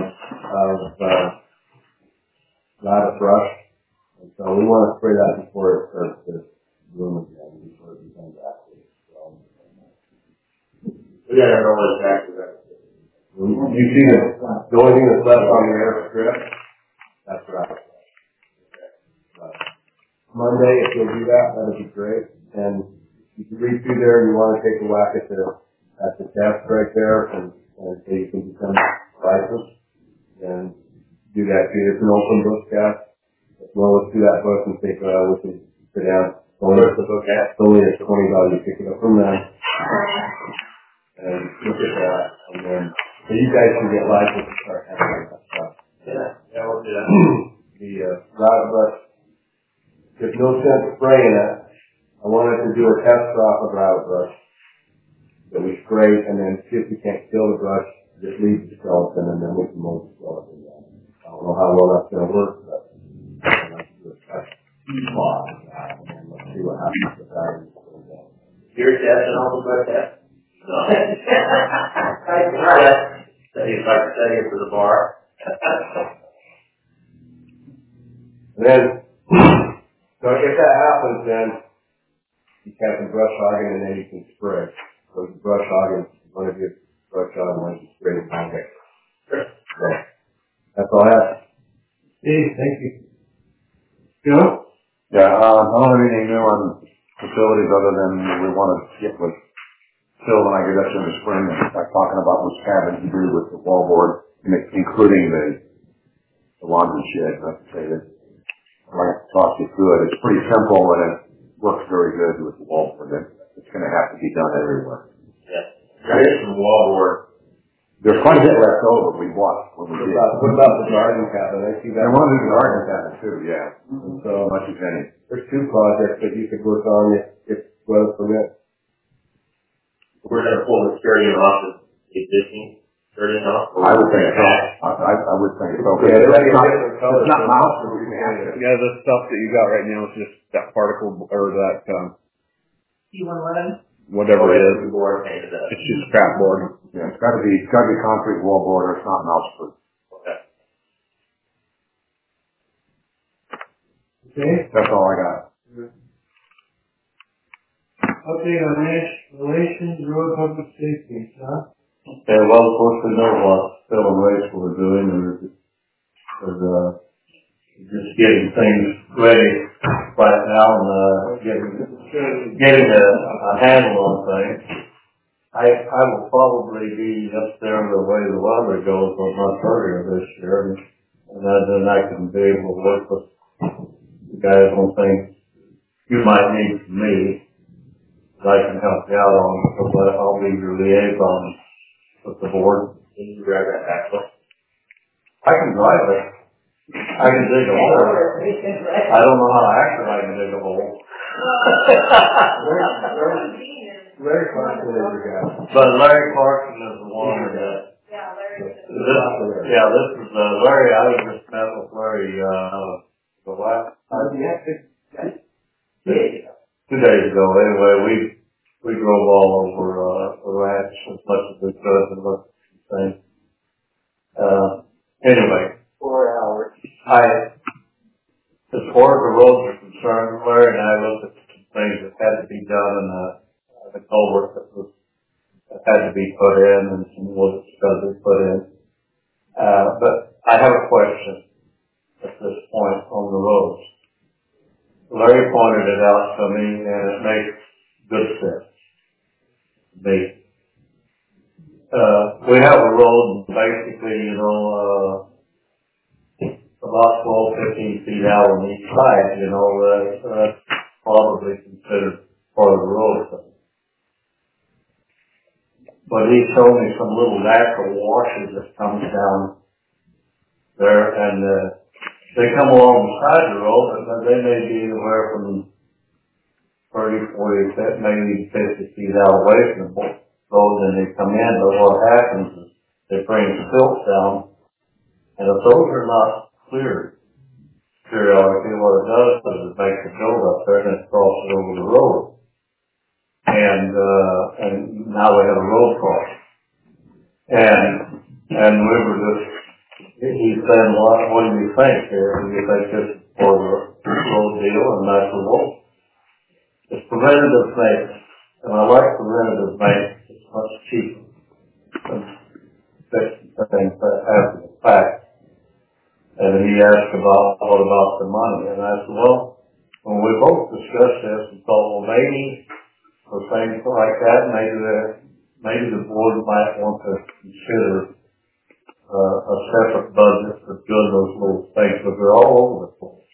lattice brush. And so we want to spray that before it starts to bloom again, before it becomes active. So, we gotta know what exactly that is. You see the only thing that's left on the airstrip? That's right. Monday, if you'll do that, that'd be great. And if you read through there and you want to take a whack at the at the test right there, and so you can become licensed and do that too. It's an open book test. As well as do that book and take we can sit down. Where's the book at? It's only at $20. You pick it up from there and look at that, and then so you guys can get licensed and start having that stuff. Yeah, we'll do that. The route brush. There's no sense spraying it. I wanted to do a test off of route brush that we spray, and then see if we can't kill the brush, just leave the skeleton, and then we can mow the skeleton down. I don't know how well that's going to work, but I'd like to do a test spot, and let's see what happens with that. You're testing all the blood tests? No. Studying like studying for the bar. And then, so if that happens, then you can brush hogging, and then you can spray. So the brush hogging, one of your brush hogging, one of you spray the contact. So that's all I have. Hey, thank you. Joe? Yeah, I don't have anything new on facilities other than we want to get with Phil when I get up in the spring and start talking about what's having to do with the wallboard, including the laundry shed. Like I say, that I'd like to talk you through it. It's pretty simple and it works very good with the wallboard. It's going to have to be done everywhere. Yeah. There is some wallboard. There's quite a bit left over we bought when we did. What about the garden cabinet? I see that. I want to do the garden cabinet too, yeah. So much as any. There's 2 projects that you could work on if weather permits. We're going to pull the skirting off the existing skirting off. I would think so. I would think so. Yeah, it's not mouse. Yeah, the stuff that you got right now is just that particle or that C111? whatever it is. Board painted up. It's just scrap board. Yeah, it's got to be concrete wallboard, or it's not mouse proof. Okay. Okay. That's all I got. Update on national relations, road public safety, huh? Yeah, well, of course, we know what Phil and Rachel were doing, and just getting things ready right now, and getting a handle on things. I will probably be up there the way the weather goes a much earlier this year, and then I can be able to work with the guys on things you might need from me. I can help you out on, but I'll be your liaison with the board. Can you grab that axle? I can drive it. I can dig a hole. I don't know how to actually I can dig a hole. Larry Clarkson is your guy. But Larry Clarkson is the one that. This is Larry. I was just met with Larry the last 2 days ago. Anyway, we drove all over the ranch as much as we could and looked at things. Anyway, 4 hours. As far as the roads are concerned, Larry and I looked at some things that had to be done in the culvert that had to be put in and some wood that was put in. But I have a question at this point on the roads. Larry pointed it out to me, and it makes good sense to me. We have a road basically, about 12, 15 feet out on each side, that's probably considered part of the road. But he showed me some little natural washes that comes down there, and they come along the side of the road, and they may be anywhere from 30, 40, maybe 50 feet out away from the road, and they come in. But what happens is they bring silt down, and if those are not cleared periodically, what it does is it makes a build up there, and it crosses over the road. And now we have a road cross. And we were just, he's saying, what do you think here? Do you think this is for the road deal? And I said, well, it's preventative maintenance. And I like preventative maintenance. It's much cheaper than fixing things after the fact. And he asked what about the money? And I said, well, when we both discussed this, we thought, well, maybe for things like that, maybe maybe the board might want to consider a separate budget for doing those little things, but they're all over the place.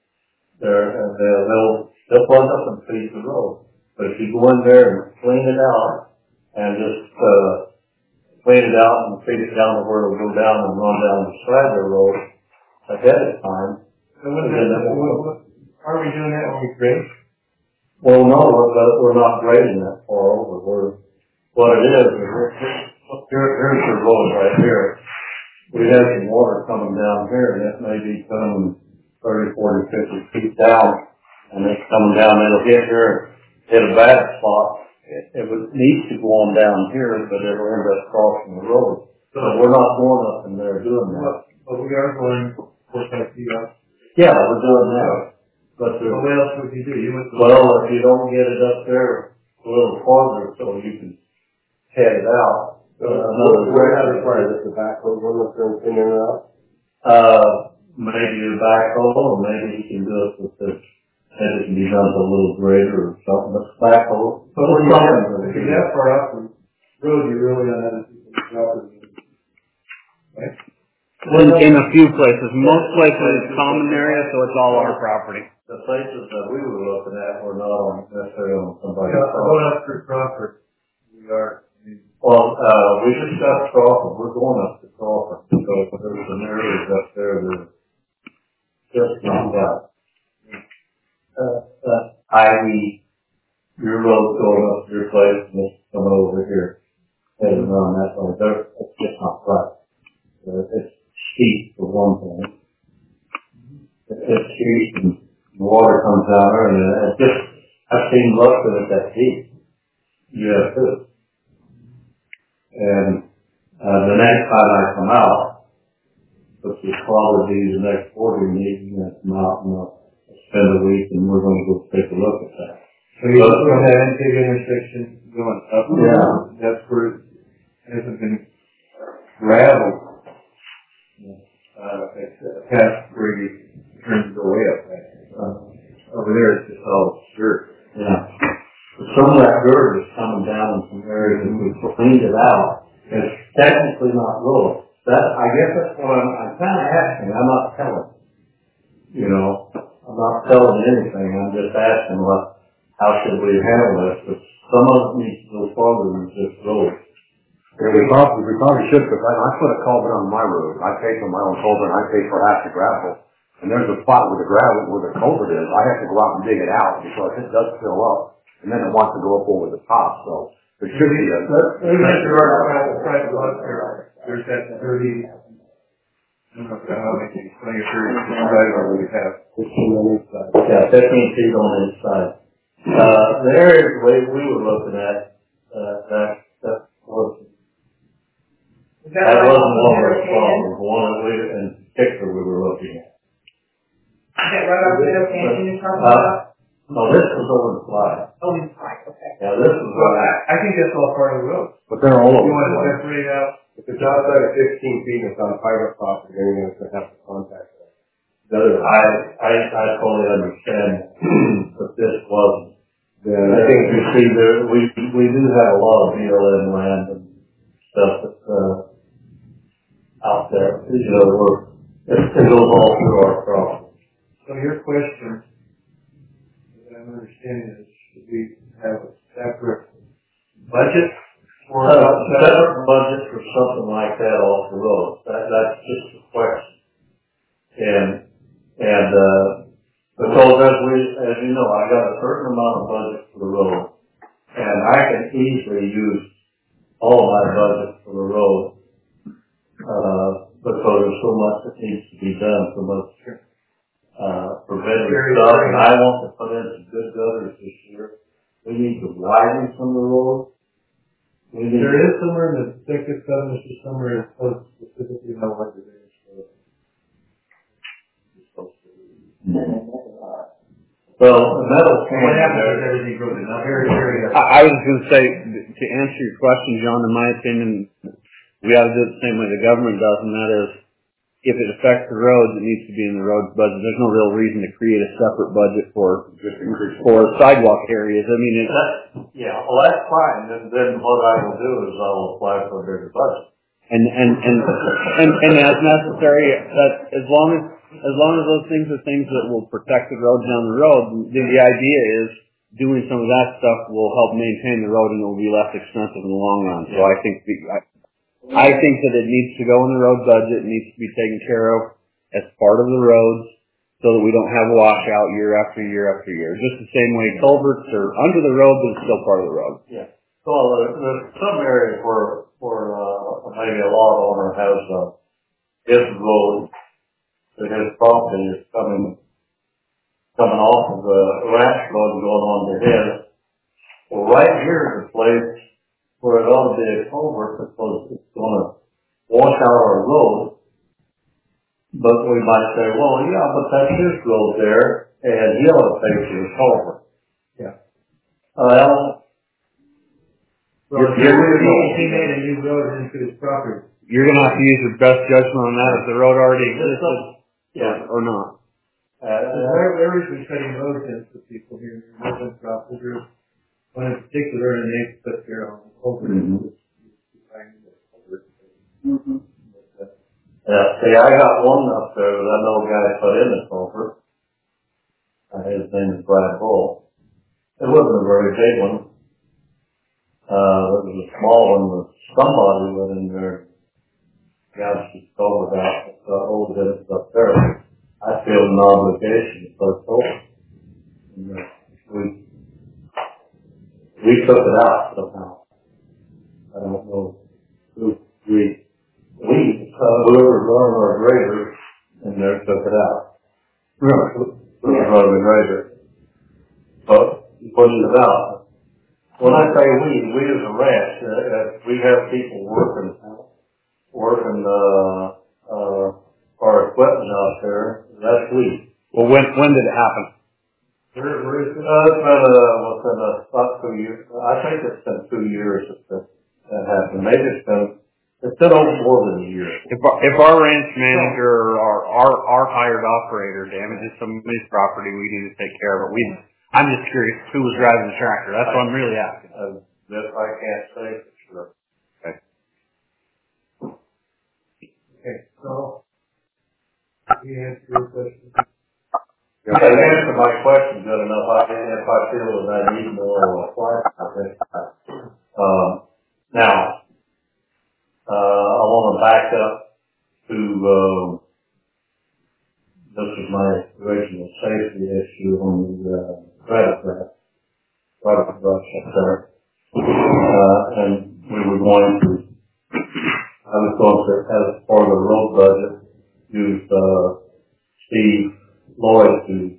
They'll plug up and feed the road. But if you go in there and clean it out and just clean it out and feed it down to where it'll go down and run down the side of the road ahead of time. So are we doing that when we grade? Well, no, we're not grading that far over. What it is, here's the road right here. We have some water coming down here, and it may be coming 30, 40, 50 feet down, and it's coming down, it'll hit here, hit a bad spot. It would need to go on down here, but it'll end up crossing the road. So we're not going up in there doing that. But we are going 4 feet up. Yeah, we're doing that. But what else would you do? Well, if you don't get it up there a little farther so you can head it out. We're not required that the backhoe run up there and clean it up? Maybe a backhoe, or maybe you can do it with this, and it can be done with a little grader or something, but backhoe. But when you're that far up the road, you're really on other people's property. Right? In a few places. Most places it's common area, so it's all our property. The places that we were looking at were not necessarily on somebody's Going property. up through Crawford, we are. Well, we just got Crawford. We're going up to Crawford because there's some areas up there that are just not right. I.e., your road's going up to your place and it's coming over here. Heading around that way. It's just not right. It's steep for one thing. It's steep and the water comes down there and it just, I've seen most of it that deep. You have too. And the next time I come out, which is probably the next board meeting, I'm going to come out and spend a week and we're going to go take a look at that. So you're looking at that big intersection going up. Yeah. That's where it hasn't been gravel. Past where you turn the way up there. Over there it's just all dirt. Yeah. Some of that dirt is coming down in some areas and we cleaned it out. It's technically not road. I guess that's what I'm kind of asking. I'm not telling. You know, I'm not telling anything. I'm just asking how should we handle this? But some of it needs to go farther than just road. Yeah, we probably should, because I put a culvert on my road. I pay for my own culvert, and I pay for half the gravel. And there's a spot where the culvert is. I have to go out and dig it out because it does fill up, and then it wants to go up over the top. So there should be There's that 30, I don't know how many, 20 or 30 driver we have. 15 on each side. Yeah, 15 feet on each side. The area we were looking at, that was. That wasn't one of our problems. The one that in particular we were looking at. Is that right off Middle Canyon you're talking about? No, this was over the fly. Oh, in Fly, okay. Yeah, this was I think that's all part of the road. But they're all over. You want to separate out? If it's outside of 15 feet and it's on private property, then you're going to have to contact them. I totally understand that this wasn't. Then I think you see there, we do have a lot of BLM land and stuff that's, out there. You know, it goes all through our property. So your question, as I'm understanding, is should we have a separate budget for separate budget for something like that off the road? That's just a question. And because as you know, I got a certain amount of budget for the road, and I can easily use all my budget for the road, because there's so much that needs to be done, so much, preventative stuff, and I want to put in some good gutters this year. We need to widen some of the roads. There is somewhere in the Texas Covenant, somewhere that says specifically how much it is. Well, the metal can. What happens if everything goes in? Now, I was going to say, to answer your question, John, in my opinion, we ought to do it the same way the government does, and that is if it affects the roads, it needs to be in the roads budget. There's no real reason to create a separate budget for sidewalk areas. I mean, well, that's fine. Then what I will do is I will apply for a bigger budget. And that's necessary. That as long as those things are things that will protect the roads down the road, the idea is doing some of that stuff will help maintain the road and it will be less expensive in the long run. So I think that it needs to go in the road budget. It needs to be taken care of as part of the roads so that we don't have washout year after year after year. Just the same way culverts are under the road, but it's still part of the road. Yeah. So there's some areas where maybe a lot owner has his road that his property is coming off of the ranch road and going on to his. Well, right here is a place where it ought to be a culvert because it's going to wash out our road. But we might say, well, yeah, but that's his road there, and he ought to pay for the culvert. Yeah. He made a new road into his property. You're going to have to use your best judgment on that if the road already existed or not. Where is we cutting roads in for people here? There's one in particular, and they put their own over see, I got one up there that I know a guy put in the culvert. His name is Brad Bull. It wasn't a very big one. It was a small one that somebody went in there and got his culvert out. Old business up there. I feel an obligation to put over. We took it out somehow. I don't know who whoever run our grader in there took it out. Really? Whoever run the grader. But put it out. When I say we as a ranch, we have people working our equipment out there. That's we. Well, when did it happen? Where is it? It's been about 2 years. I think it's been 2 years that happened. Maybe it's been over more than a year. If our ranch manager or our hired operator damages somebody's property, we need to take care of it. I'm just curious who was driving the tractor. That's what I'm really asking. This I can't say for sure. Okay, so you answer your question. Yeah, you answered my question good enough. If I feel that I need more of a flight, I think. Now, I want to back up to this is my original safety issue on the credit brush up there. And we were going to, I was going to, as part of the road budget, use Steve Lloyd to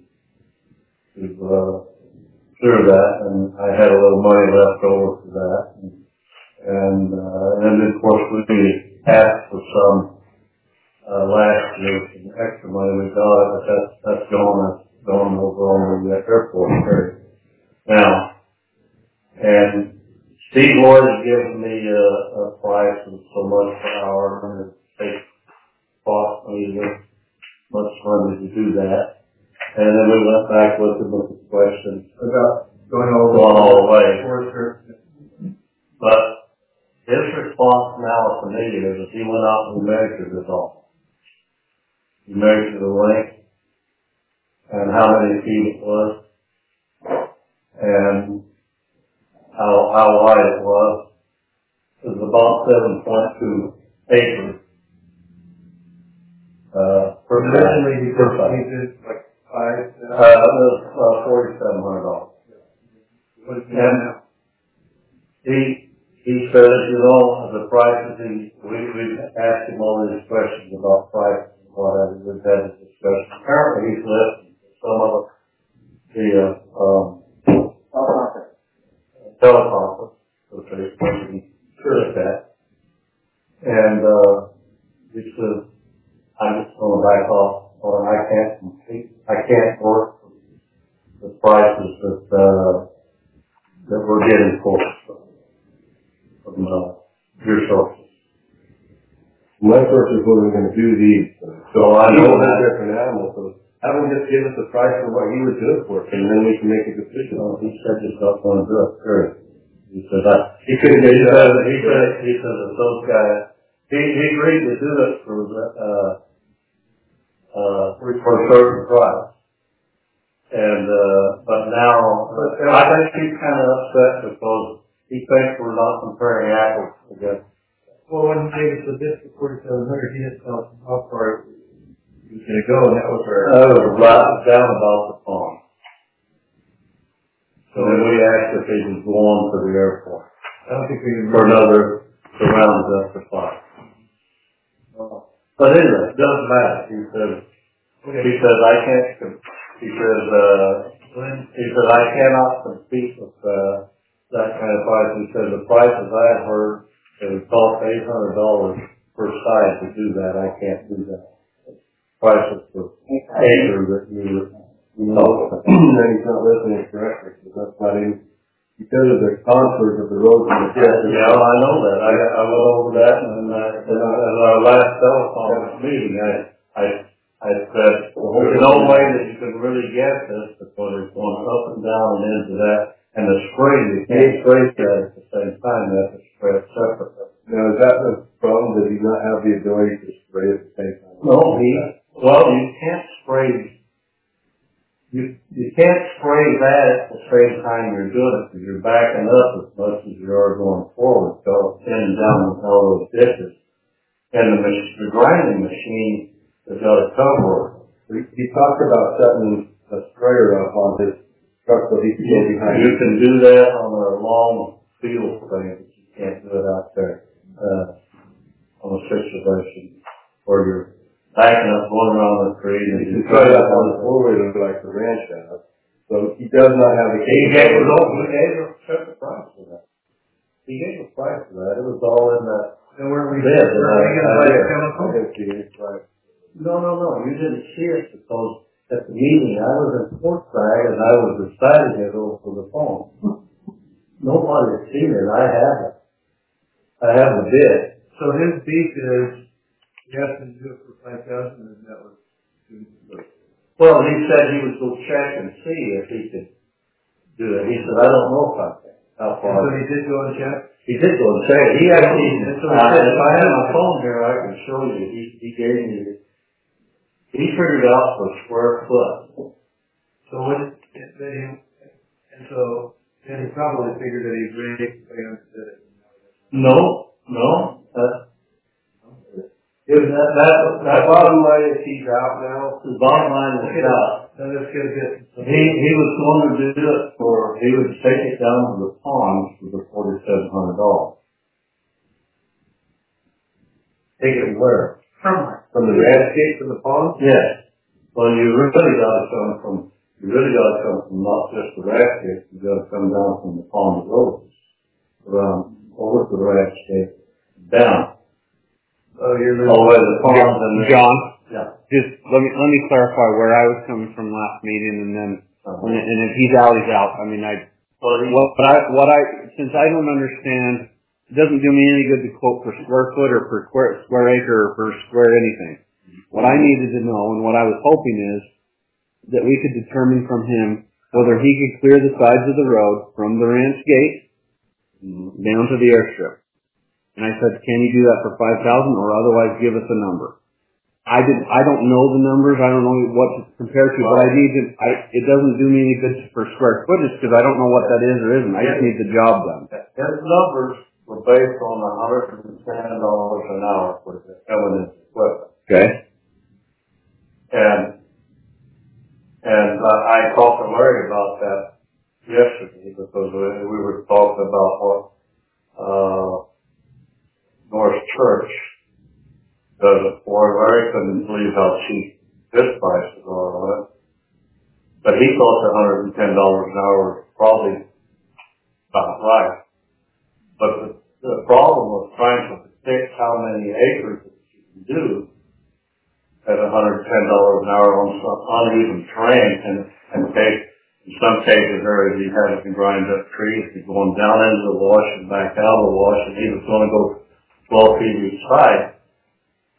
clear that, and I had a little money left over for that. And then of course we asked for some last year, some extra money we got, but that's going over on the airport area. Now, and Steve Lloyd has given me a price of so much per hour, and it cost me much money to do that. And then we went back with the question about going all the way. But his response now to me is he went out and measured it all. He measured the length and how many feet it was and how wide it was. It was about 7.2 acres. Originally, because he did like it was $4,700. What is it now? He says, the prices, we asked him all these questions about prices and whatever. We've had a discussion. Apparently he's listened to some of the teleconference, which they wasn't sure at that. And he says, I'm just going to back off, or I can't work the prices that we're getting from your sources. My question is when we're gonna do these. So I know they're different animals, so have him just give us a price for what he would do it for, and then we can make a decision. So he said he's not gonna do it, sure. He said that. He couldn't get He that. said that those guys, he agreed to do it for a certain price. And, but now, I think he's kind of upset because he thinks we're not comparing apples together. Well, when David said this for 4,700, he didn't tell us how far he was gonna go, and that was our. Right down about the pond. So then we asked if he was going to the airport. I don't think we can. For another, to round up the 5. But anyway, it doesn't matter. He says I can't, he says I cannot compete with, that kind of price. He said the prices I had heard, it would cost $800 per side to do that. I can't do that. Prices for acres that you know. Then he's not listening correctly, because that's not even, because of the contours of the roads and the distance. Yeah, I know that. I went over that, and at our last telephone meeting, I said, there's no way that you can really get this because it's going up and down and into that. And the spray, you can't spray that at the same time. You have to spray it separately. Now, is that the problem? Does he not have the ability to spray at the same time? No, you can't spray. You can't spray that at the same time you're doing it because you're backing up as much as you are going forward, so in and down with all those dishes. And the grinding machine has got a cover. He talked about setting a sprayer up on his truck so he can go behind. You can do that on a long field thing, but you can't do it out there on a situation where you're backing up, going around the tree. And you can try that on the four-wheeler like the ranch has. So he does not have the capability. He gave a price for that. He gave a price for that. It was all in that. And where we bid. I didn't see any price. No. You didn't see it because at the meeting I was in Portside and I was deciding it over the phone. Nobody had seen it. I have it. I have the bid. So his beef is, he has to do it for 5,000, and that was. Well, he said he would go check and see if he could do it. He said, I don't know about that. How far? So he did go and check? He did go and check. He actually, if I had my phone here, I can show you. He gave me, he figured out per square foot. So what and so then he probably figured that he's ready to it. No. That bottom line is he's out now. The bottom line is out. He was going to do it he would take it down to the pond for the $4,700. Take it where? From the landscape to the pond? Yes. Well, you really got to come from not just the landscape, you got to come down from the pond road, around over to the landscape, down. Oh, you're all the way to the pond and John? Yeah. Just let me clarify where I was coming from last meeting, and then and if he's out, he's out. I mean, since I don't understand, it doesn't do me any good to quote per square foot or per square acre or per square anything. What I needed to know and what I was hoping is that we could determine from him whether he could clear the sides of the road from the ranch gate down to the airstrip. And I said, can you do that for 5,000 or otherwise give us a number? I don't know the numbers. I don't know what to compare to, but it doesn't do me any good for square footage because I don't know what that is or isn't. I just need the job done. His numbers were based on $110 an hour for the eminent equipment. Okay. And I talked to Larry about that yesterday because we were talking about what North Church does it for. Larry couldn't believe how cheap his prices are on it. But he thought the $110 an hour was probably about right. But the problem was trying to predict how many acres you can do at $110 an hour on some uneven terrain, and in some cases areas he had to grind up trees, he's going down into the wash and back out of the wash, and he was going to go 12 feet each side.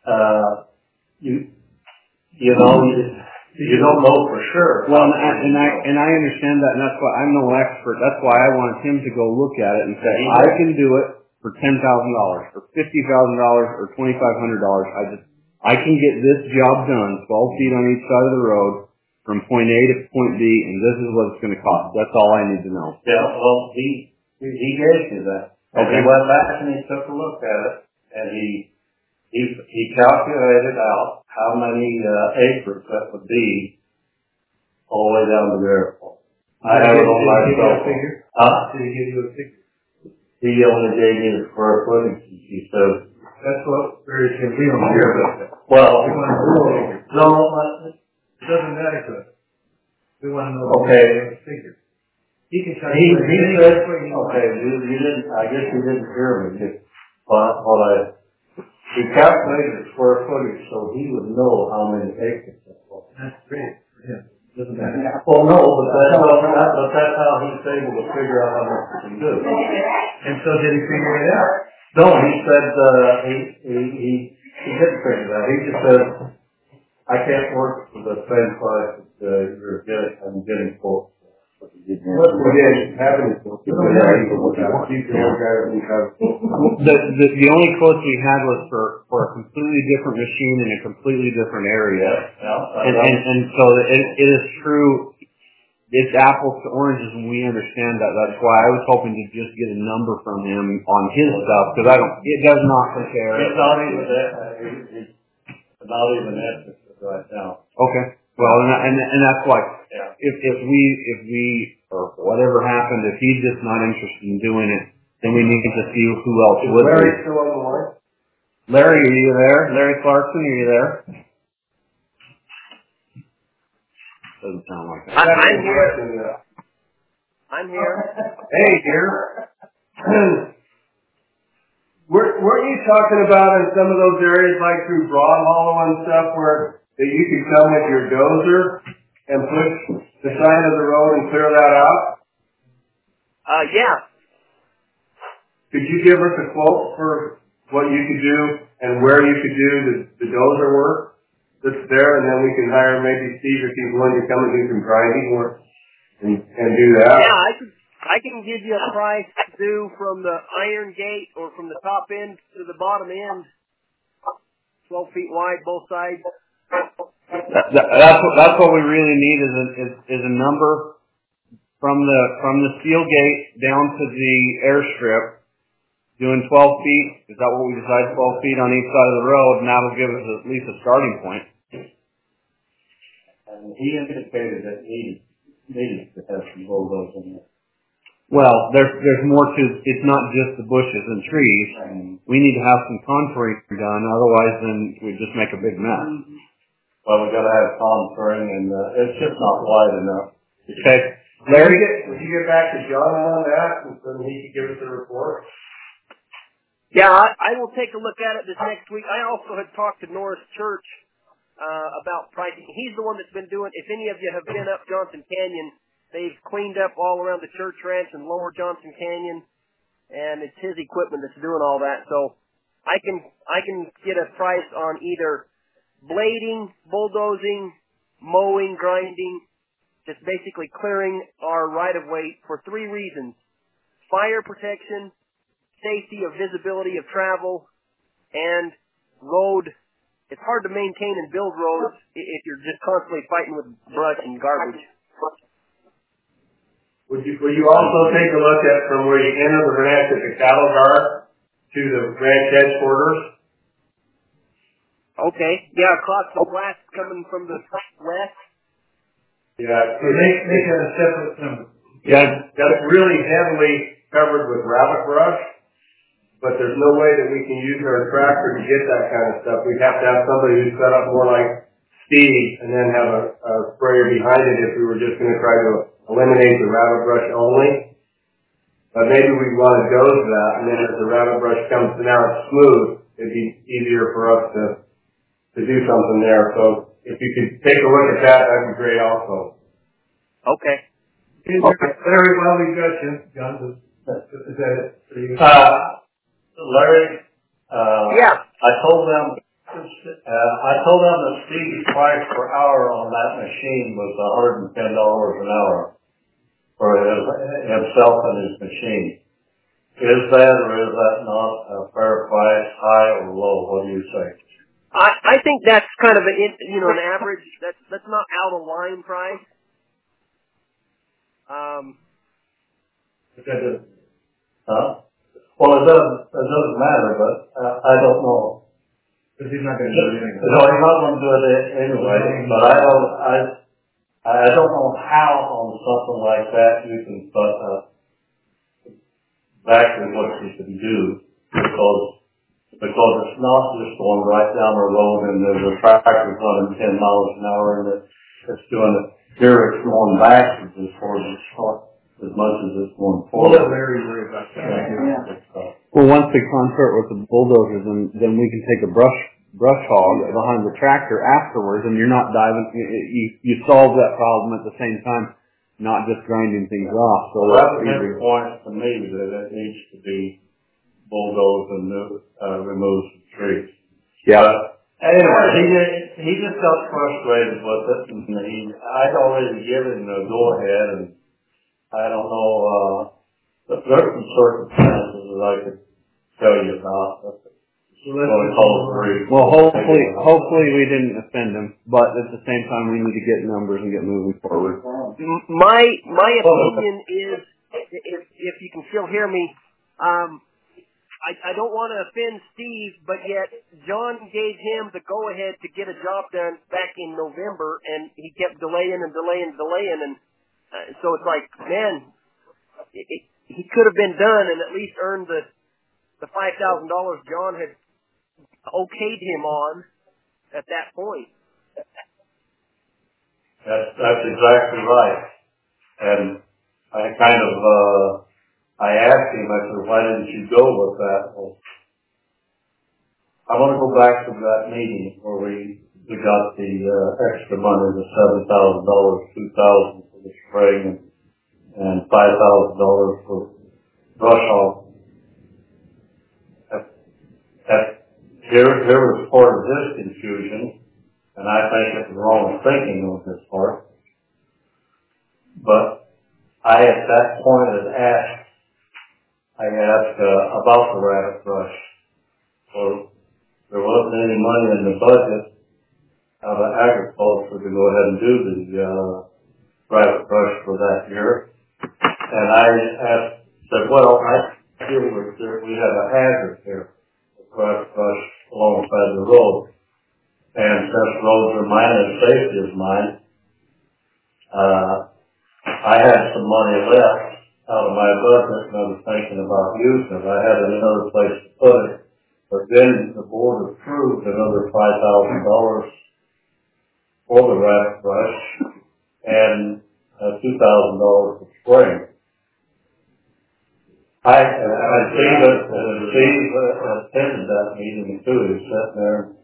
you don't know for sure. Well, and I understand that, and that's why I'm no expert. That's why I wanted him to go look at it and say, I can do it for $10,000, or $50,000, or $2,500. I can get this job done, 12 feet on each side of the road, from point A to point B, and this is what it's going to cost. That's all I need to know. Yeah, well, he gave you that. And Okay. he went back and he took a look at it, and he calculated out how many acres that would be all the way down to the airport. I have it on my cell phone. Did he give you a figure? He only gave me the square footage, he said. That's what we don't care about that. Well, We want to know a figure. no, It doesn't matter to us. We want to know Okay. the figure. He can tell he you. said, okay, you didn't, I guess you didn't hear me, but he calculated the square footage so he would know how many acres that was. That's great for him. Doesn't matter. Well, no, but that's how he's able to figure out how much he can do. And so did he figure it out? No, he said, he didn't figure that. He just said, I can't work for the same price that I'm getting for. What we did happen is the only quotes we had was for a completely different machine in a completely different area. And so it is true. It's apples to oranges, and we understand that. That's why I was hoping to just get a number from him on his stuff, because it does not compare. It's not even that. It's not even that right now. Okay. Well, and that's why. Yeah. If we or whatever happened, if he's just not interested in doing it, then we need to see who else would. Larry still on the line? Larry, are you there? Larry Clarkson, are you there? Doesn't sound like that. I'm here. I'm here. Hey, dear. Weren't you talking about in some of those areas, like through Broad Hollow and stuff, where that you could come with your dozer and push the side of the road and clear that out? Yeah. Could you give us a quote for what you could do and where you could do the dozer work that's there, and then we can hire maybe Steve if he's willing to come and do some grinding work and do that? Yeah, I can give you a price to do from the iron gate or from the top end to the bottom end, 12 feet wide, both sides. That's what we really need is a number from the steel gate down to the airstrip, doing 12 feet. Is that what we decide? 12 feet on each side of the road, and that'll give us at least a starting point. And he indicated that he needed to have some bulldozers in there. Well, there's more to. It's not just the bushes and trees. We need to have some contouring done. Otherwise, then we just make a big mess. Well, we got to have contouring, and it's just not wide enough. Okay, Larry. Would you get back to John on that, and then he could give us a report? Yeah, I will take a look at it this next week. I also had talked to Norris Church about pricing. He's the one that's been doing. If any of you have been up Johnson Canyon, they've cleaned up all around the church ranch and lower Johnson Canyon, and it's his equipment that's doing all that. So I can get a price on either blading, bulldozing, mowing, grinding, just basically clearing our right-of-way for 3 reasons: fire protection, safety of visibility of travel, and road. It's hard to maintain and build roads if you're just constantly fighting with brush and garbage. Will you also take a look at from where you enter the ranch at the cattle guard to the ranch headquarters? Okay. Yeah, across the flats coming from the west. Yeah. Make it a separate number. Yeah, that's really heavily covered with rabbit brush, but there's no way that we can use our tractor to get that kind of stuff. We'd have to have somebody who's set up more like Steve and then have a sprayer behind it if we were just going to try to eliminate the rabbit brush only. But maybe we'd want to doze that, and then as the rabbit brush comes, now it's smooth, it'd be easier for us to do something there. So if you could take a look at that, that'd be great also. Okay. Very well, we got you, John. Is that it for you? Larry, yeah. I told them I told them that Steve's price per hour on that machine was $110 an hour for himself and his machine. Is that or is that not a fair price, high or low? What do you say? I think that's kind of an average. That's not out of line price. Well, it doesn't matter, but I don't know. Because he's not going to do anything. No, he's not going to do it anyway. But I don't know how on something like that you can put exactly what you can do because it's not just going right down the road and there's a tractor running 10 miles an hour and it's doing it. Here it's going backwards as far as it's as much as it's going forward. We'll let Larry worry about that. Yeah. Well, once they concert with the bulldozers, then we can take a brush hog behind the tractor afterwards, and you're not diving. You solve that problem at the same time, not just grinding things off. So that pinpoints to me that it needs to be bulldozed and removed some trees. Yeah. Anyway, he just got frustrated with it, and I'd already given him a go ahead, and I don't know. But there are some circumstances that I could tell you about. Well, hopefully we didn't offend him, but at the same time we need to get numbers and get moving forward. My opinion is, if you can still hear me, I don't want to offend Steve, but yet John gave him the go-ahead to get a job done back in November, and he kept delaying, and so it's like, man, he could have been done and at least earned the $5,000 John had okayed him on at that point. That's exactly right. And I kind of, I asked him, I said, why didn't you go with that? Well, I want to go back to that meeting where we got the extra money, the $7,000, $2,000 for the spring and $5,000 for brush hog. Here was part of this confusion, and I think it's wrong thinking on his part. But I, at that point, had asked about the rabbit brush. So there wasn't any money in the budget out of agriculture to go ahead and do the rabbit brush for that year. And I said, well, I feel we have a hazard here. Rabbit brush alongside the road. And since roads are mine and safety is mine, I had some money left out of my budget and I was thinking about using it. I had another place to put it. But then the board approved another $5,000 for the rabbit brush and $2,000 for spraying. I Steve attended that meeting too. He was sitting there.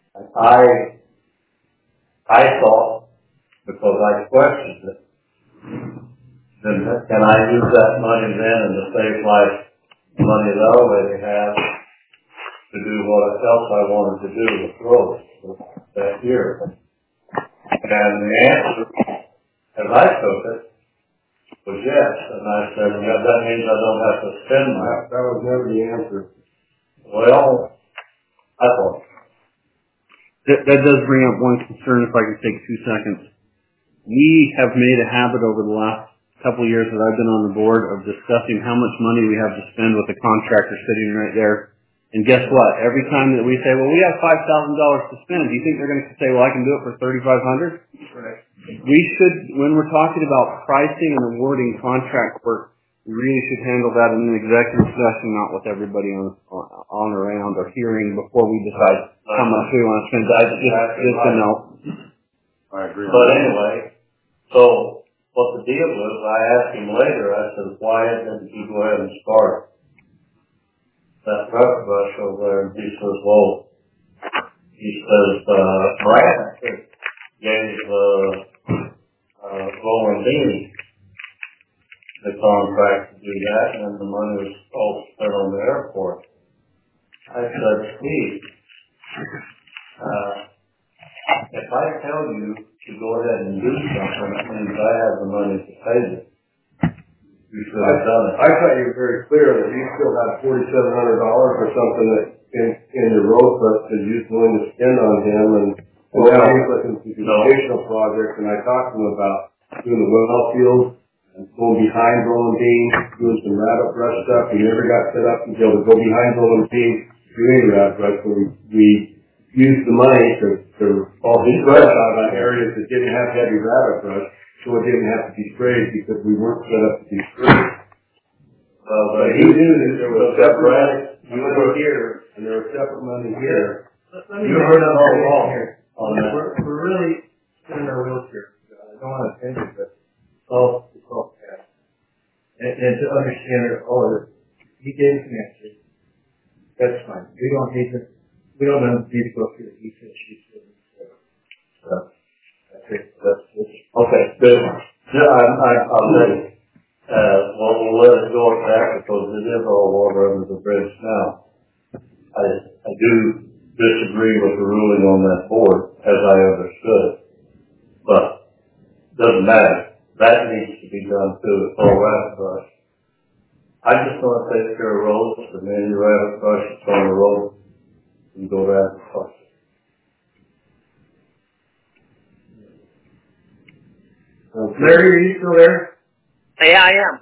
I thought, because I questioned it, then can I use that money then and to save my money that I already have to do what else I wanted to do with roads that year? And the answer, as I took it, was yes. And I said, yeah, that means I don't have to spend my... That was never the answer. Well, I thought. That does bring up one concern, if I can take 2 seconds. We have made a habit over the last couple of years that I've been on the board of discussing how much money we have to spend with the contractor sitting right there. And guess what? Every time that we say, well, we have $5,000 to spend, do you think they're going to say, well, I can do it for $3,500? Right. We should, when we're talking about pricing and awarding contract work, we really should handle that in an executive session, not with everybody on around or hearing before we decide how much we want to spend. Just a note. I agree. But anyway, so what the deal was, I asked him later, I said, why didn't you go ahead and start that rabbit brush over there? And he says, well, Brad gave Roland Bean the contract to do that, and the money was all spent on the airport. I said, Steve, If I tell you to go ahead and do something, that means I have the money to pay you. You should have done it. I thought you were very clear that you still had $4,700 or something that in your road fund that you was willing to spend on him, and now he's looking to do additional projects, and I talked to him about doing the well field and going behind Roland Dean, doing some rabbit brush stuff. He never got set up to be able to go behind Roland Dean, do any rabbit brush, so we used the money to all these brush out on areas that didn't have heavy rabbit brush, so it didn't have to be sprayed because we weren't set up to be sprayed. But he knew that there was separate money here, and there was separate money here. You heard it all along here. We're really spinning our wheels here. I don't want to offend you, but it's all past. And to understand it all, he gave us an answer. That's fine. We don't need to go through the details. So, that's it. Okay, good. Yeah, I'll tell you. We'll let it go at that because it is all water under the bridge now. I do disagree with the ruling on that board, as I understood it. But doesn't matter. That needs to be done too. It's all rabbit brush. I just want to take care of roads, and then your rabbit brush is on the road, and go rabbit brush. Larry, are you still there? Yeah, I am.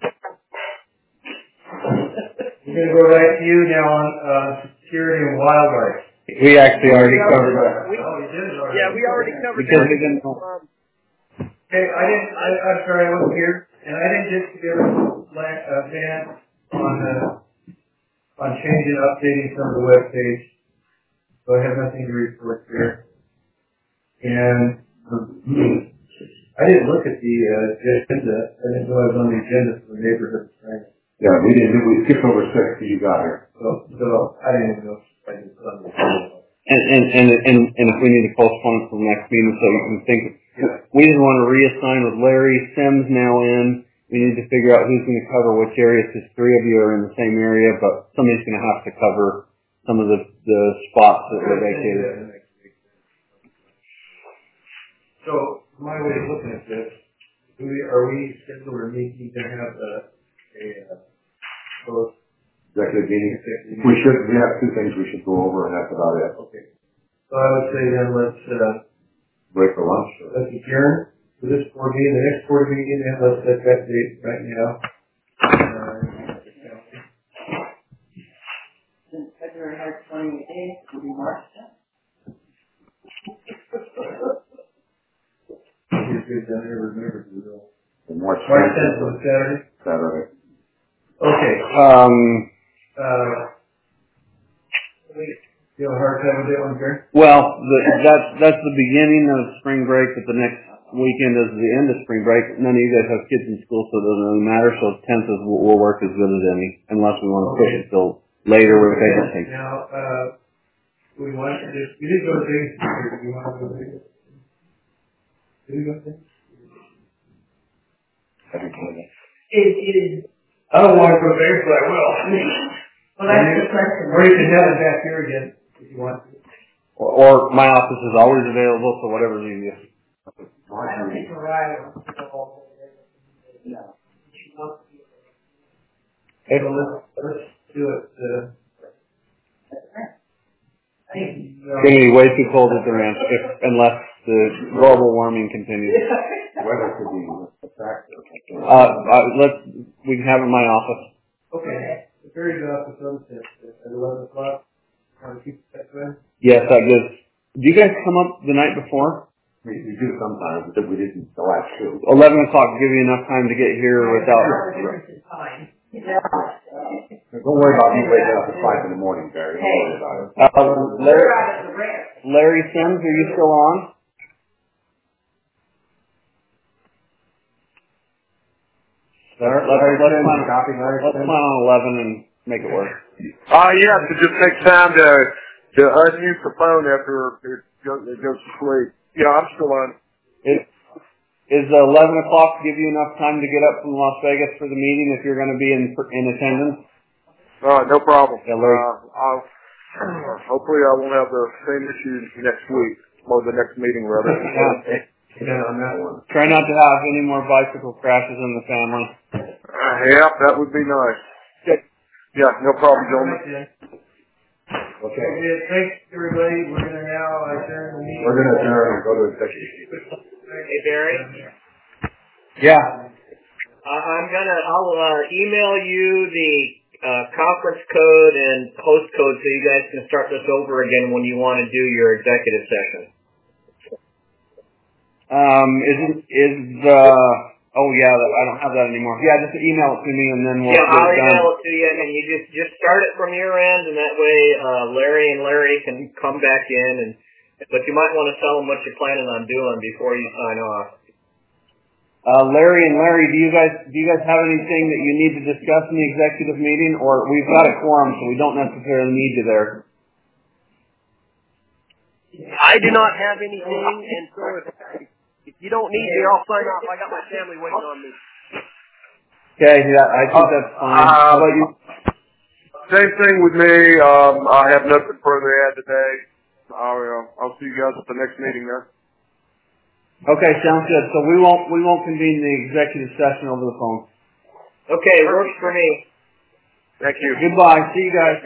We're going to go right to you now on security and wildlife. We actually already covered that. Yeah, we already covered Because that. we didn't. Okay, I'm sorry, I wasn't here, and I didn't get together with Van on changing, updating some of the web page, so I have nothing to report there. And I didn't look at the agenda. I didn't know I was on the agenda for the neighborhood training. Yeah, we didn't. We skipped over 6 till you got here. So I didn't even know if I was on the agenda. And if we need to postpone it till the next meeting so you can think, we didn't want to reassign with Larry Sims now in. We need to figure out who's going to cover which areas, because 3 of you are in the same area, but somebody's going to have to cover some of the spots that were vacated. So my way of looking at this, are we scheduled or meeting to have a Executive meeting. We have 2 things we should go over, and that's about it. Okay. So I would say then let's break for lunch. Let's adjourn for this board meeting. The next board meeting, then let's set that date right now. Since February 28th, will be March 10th. You're good, I never remembered the rule. March 10th was Saturday? Saturday. Okay. You have a hard time with that one, Gary? Well, that's the beginning of spring break, but the next weekend is the end of spring break. None of you guys have kids in school, so it doesn't really matter. So 10th will work as good as any, unless we want to push it till later with everything. Now, we did go to Vegas this year. Do you want to go to Vegas? Did we go to Vegas? I don't want to go to Vegas, but I will. Well, that's the question. Or you can have it back here again if you want to. Or my office is always available, so whatever's easiest. I don't think Mariah wants to go all the way. No. She wants to be Okay, well, let's do it. I think It's going to be way too cold at the ranch, unless the global warming continues. Weather could be a factor. We can have it in my office. Okay. The ferry's off the sunset at 11 o'clock. Want to keep that going? Yes, that gives. Do you guys come up the night before? We do sometimes, but we didn't the last 2. 11 o'clock give you enough time to get here without. Don't worry about me waking up at 5 in the morning, Barry. Don't worry about it. Larry Sims, are you still on? Let's plan on 11 and make it work. Yeah, to just take time to unmute the phone after it goes to sleep. Yeah, I'm still on. Is 11 o'clock give you enough time to get up from Las Vegas for the meeting if you're going to be in attendance? No problem. Yeah, Larry. Hopefully I won't have the same issues next week, or the next meeting rather. Yeah, on that one. Try not to have any more bicycle crashes in the family. Yeah, that would be nice. Yeah, no problem, gentlemen. Okay. Thanks, everybody. We're going to now adjourn the meeting. We're going to adjourn and go to executive. Hey, Barry. Yeah. I'll email you the conference code and host code so you guys can start this over again when you want to do your executive session. I don't have that anymore. Yeah, just email it to me and then we'll get it I'll done. email it to you and then you just start it from your end and that way Larry can come back in but you might want to tell them what you're planning on doing before you sign off. Larry, do you guys have anything that you need to discuss in the executive meeting, or we've got a quorum, so we don't necessarily need you there? I do not have anything, and so if you don't need me, I'll sign off. I got my family waiting on me. Okay, yeah, I think that's fine. How about you? Same thing with me. I have nothing further to add today. I'll see you guys at the next meeting there. Okay, sounds good. So we won't convene the executive session over the phone. Okay, works for me. Thank you. Goodbye. See you guys.